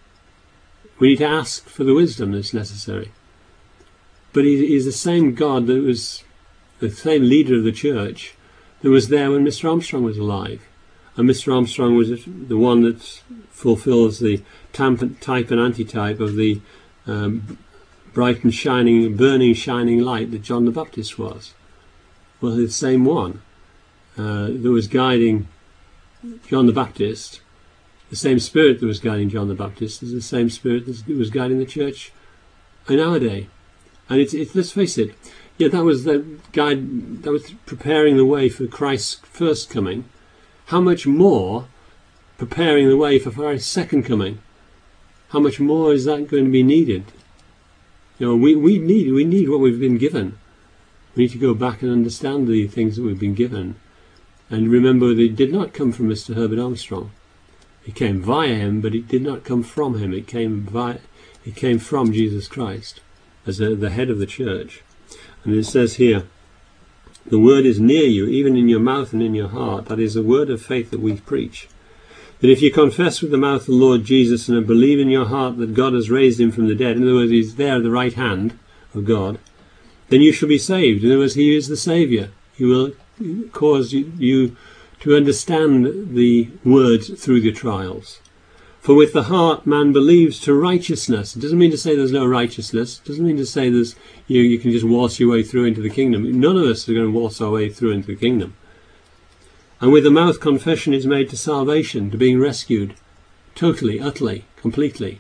We need to ask for the wisdom that's necessary. But he, he's the same God that was the same leader of the church that was there when Mister Armstrong was alive. And Mister Armstrong was the one that fulfills the type and antitype of the um, bright and shining, burning, shining light that John the Baptist was. Well, the same one uh, that was guiding John the Baptist, the same spirit that was guiding John the Baptist is the same spirit that was guiding the church in our day. And it's, it's let's face it, yeah, that was the guide, that was preparing the way for Christ's first coming. How much more preparing the way for Christ's second coming? How much more is that going to be needed? You know, we, we need we need what we've been given. We need to go back and understand the things that we've been given. And remember, they did not come from Mister Herbert Armstrong. It came via him, but it did not come from him. It came via, it came from Jesus Christ as a, the head of the church. And it says here, the word is near you, even in your mouth and in your heart. That is the word of faith that we preach. That if you confess with the mouth the Lord Jesus and believe in your heart that God has raised him from the dead, in other words, he's there at the right hand of God, then you shall be saved. In other words, he is the Saviour. He will cause you, you to understand the word through the trials. For with the heart man believes to righteousness. It doesn't mean to say there's no righteousness. It doesn't mean to say there's you, you can just waltz your way through into the kingdom. None of us are going to waltz our way through into the kingdom. And with the mouth confession is made to salvation, to being rescued, totally, utterly, completely.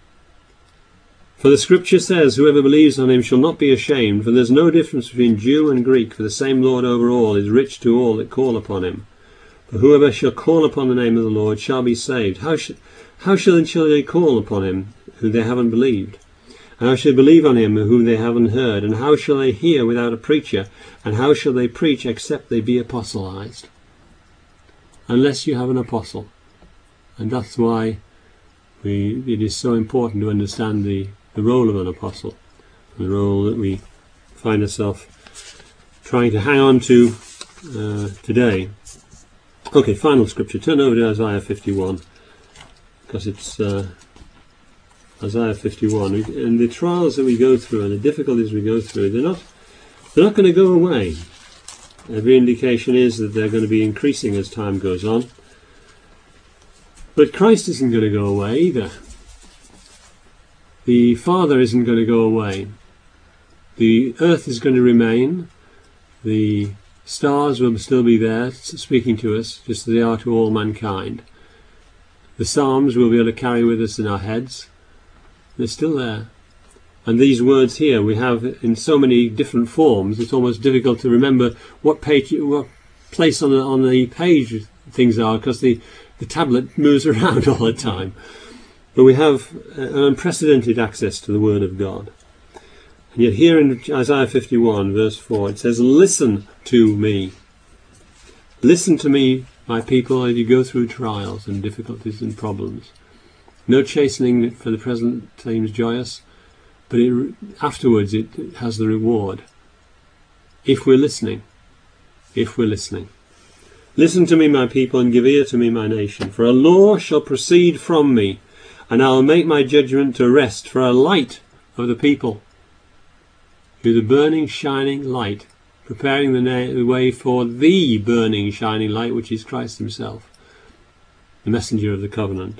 For the scripture says, whoever believes on him shall not be ashamed, for there's no difference between Jew and Greek, for the same Lord over all is rich to all that call upon him. For whoever shall call upon the name of the Lord shall be saved. How, sh how shall, shall they call upon him who they haven't believed? How shall they believe on him whom they haven't heard? And how shall they hear without a preacher? And how shall they preach except they be apostolized? Unless you have an apostle. And that's why we, it is so important to understand the, the role of an apostle, the role that we find ourselves trying to hang on to uh, today. Okay, final scripture. Turn over to Isaiah fifty-one, because it's uh, Isaiah fifty-one, and the trials that we go through and the difficulties we go through, they're not they're not going to go away. Every indication is that they're going to be increasing as time goes on. But Christ isn't going to go away either. The Father isn't going to go away. The earth is going to remain. The stars will still be there speaking to us, just as they are to all mankind. The Psalms we'll be able to carry with us in our heads. They're still there. And these words here we have in so many different forms, it's almost difficult to remember what page, what place on the, on the page things are, because the, the tablet moves around all the time. But we have an unprecedented access to the Word of God. And yet here in Isaiah fifty-one, verse four, it says, listen to me. Listen to me, my people, as you go through trials and difficulties and problems. No chastening for the present seems joyous, but it, afterwards it has the reward. If we're listening. If we're listening. Listen to me, my people, and give ear to me, my nation. For a law shall proceed from me, and I'll make my judgment to rest for a light of the people. Through the burning, shining light, preparing the, the way for the burning, shining light, which is Christ himself, the messenger of the covenant.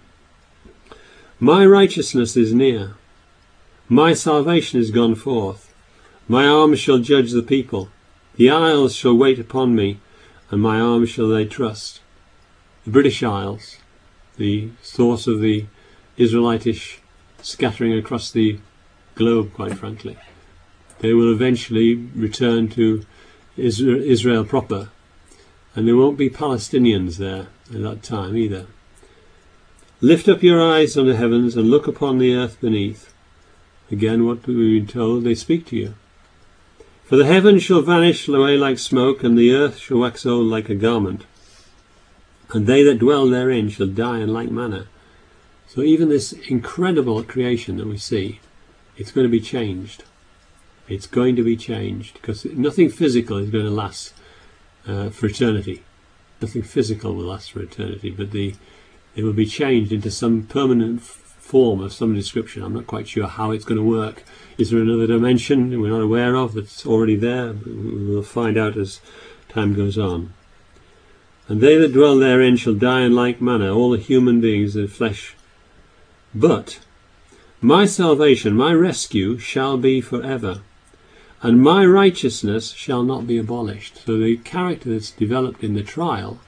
My righteousness is near. My salvation is gone forth. My arms shall judge the people. The isles shall wait upon me, and my arms shall they trust. The British Isles, the source of the Israelitish scattering across the globe, quite frankly. They will eventually return to Israel proper, and there won't be Palestinians there at that time either. Lift up your eyes on the heavens and look upon the earth beneath. Again, what we've been told, they speak to you. For the heavens shall vanish away like smoke, and the earth shall wax old like a garment. And they that dwell therein shall die in like manner. So even this incredible creation that we see, it's going to be changed. It's going to be changed, because nothing physical is going to last uh, for eternity. Nothing physical will last for eternity, but the it will be changed into some permanent form of some description. I'm not quite sure how it's going to work. Is there another dimension we're not aware of that's already there? We'll find out as time goes on. And they that dwell therein shall die in like manner, all the human beings of flesh. But my salvation, my rescue, shall be forever, and my righteousness shall not be abolished. So the character that's developed in the trial,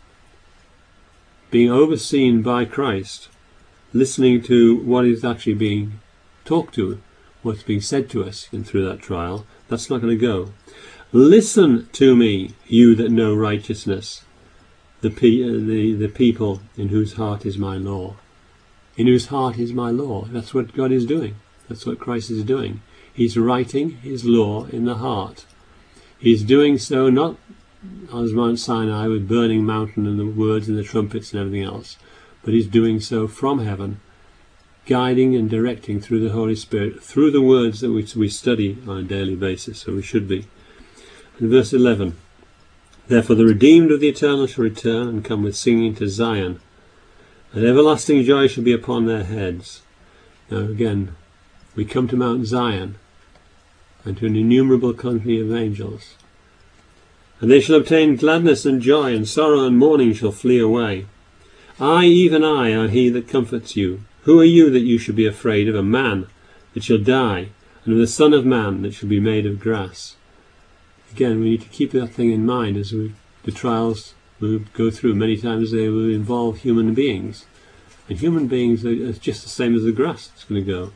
being overseen by Christ, listening to what is actually being talked to, what's being said to us in through that trial, that's not going to go. Listen to me, you that know righteousness, the, pe the, the people in whose heart is my law. In whose heart is my law. That's what God is doing. That's what Christ is doing. He's writing his law in the heart. He's doing so not as Mount Sinai with burning mountain and the words and the trumpets and everything else, but he's doing so from heaven, guiding and directing through the Holy Spirit, through the words that we, we study on a daily basis, so we should be. In verse eleven, therefore the redeemed of the eternal shall return and come with singing to Zion, and everlasting joy shall be upon their heads. Now again, we come to Mount Zion, and to an innumerable company of angels. And they shall obtain gladness and joy, and sorrow and mourning shall flee away. I, even I, are he that comforts you. Who are you that you should be afraid of a man that shall die, and of the Son of Man that shall be made of grass? Again, we need to keep that thing in mind as we, the trials we go through. Many times they will involve human beings, and human beings are just the same as the grass that's going to go.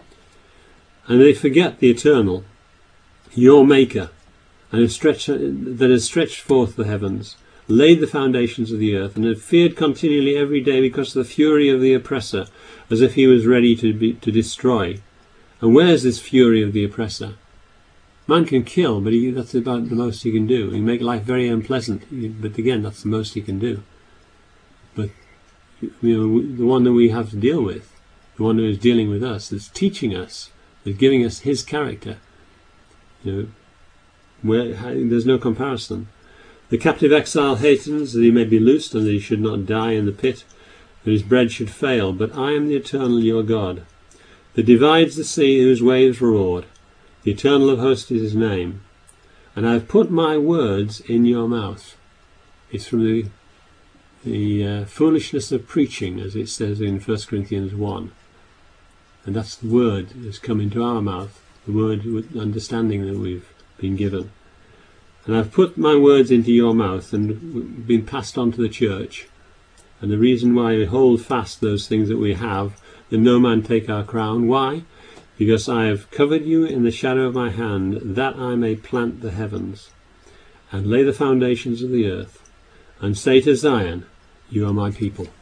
And they forget the eternal, your Maker, and have stretched, that has stretched forth the heavens, laid the foundations of the earth, and have feared continually every day because of the fury of the oppressor, as if he was ready to be, to destroy. And where's this fury of the oppressor? Man can kill, but he, that's about the most he can do. He can make life very unpleasant, but again, that's the most he can do. But you know, the one that we have to deal with, the one who is dealing with us, that's teaching us, that's giving us his character, you know, where there's no comparison. The captive exile hastens that he may be loosed, and that he should not die in the pit, that his bread should fail. But I am the eternal your God, that divides the sea, whose waves roared. The eternal of hosts is his name. And I have put my words in your mouth. It's from the, the uh, foolishness of preaching, as it says in First Corinthians one. And that's the word that's come into our mouth, the word with understanding that we've been given. And I've put my words into your mouth and been passed on to the church. And the reason why we hold fast those things that we have, that no man take our crown. Why? Because I have covered you in the shadow of my hand, that I may plant the heavens, and lay the foundations of the earth, and say to Zion, you are my people.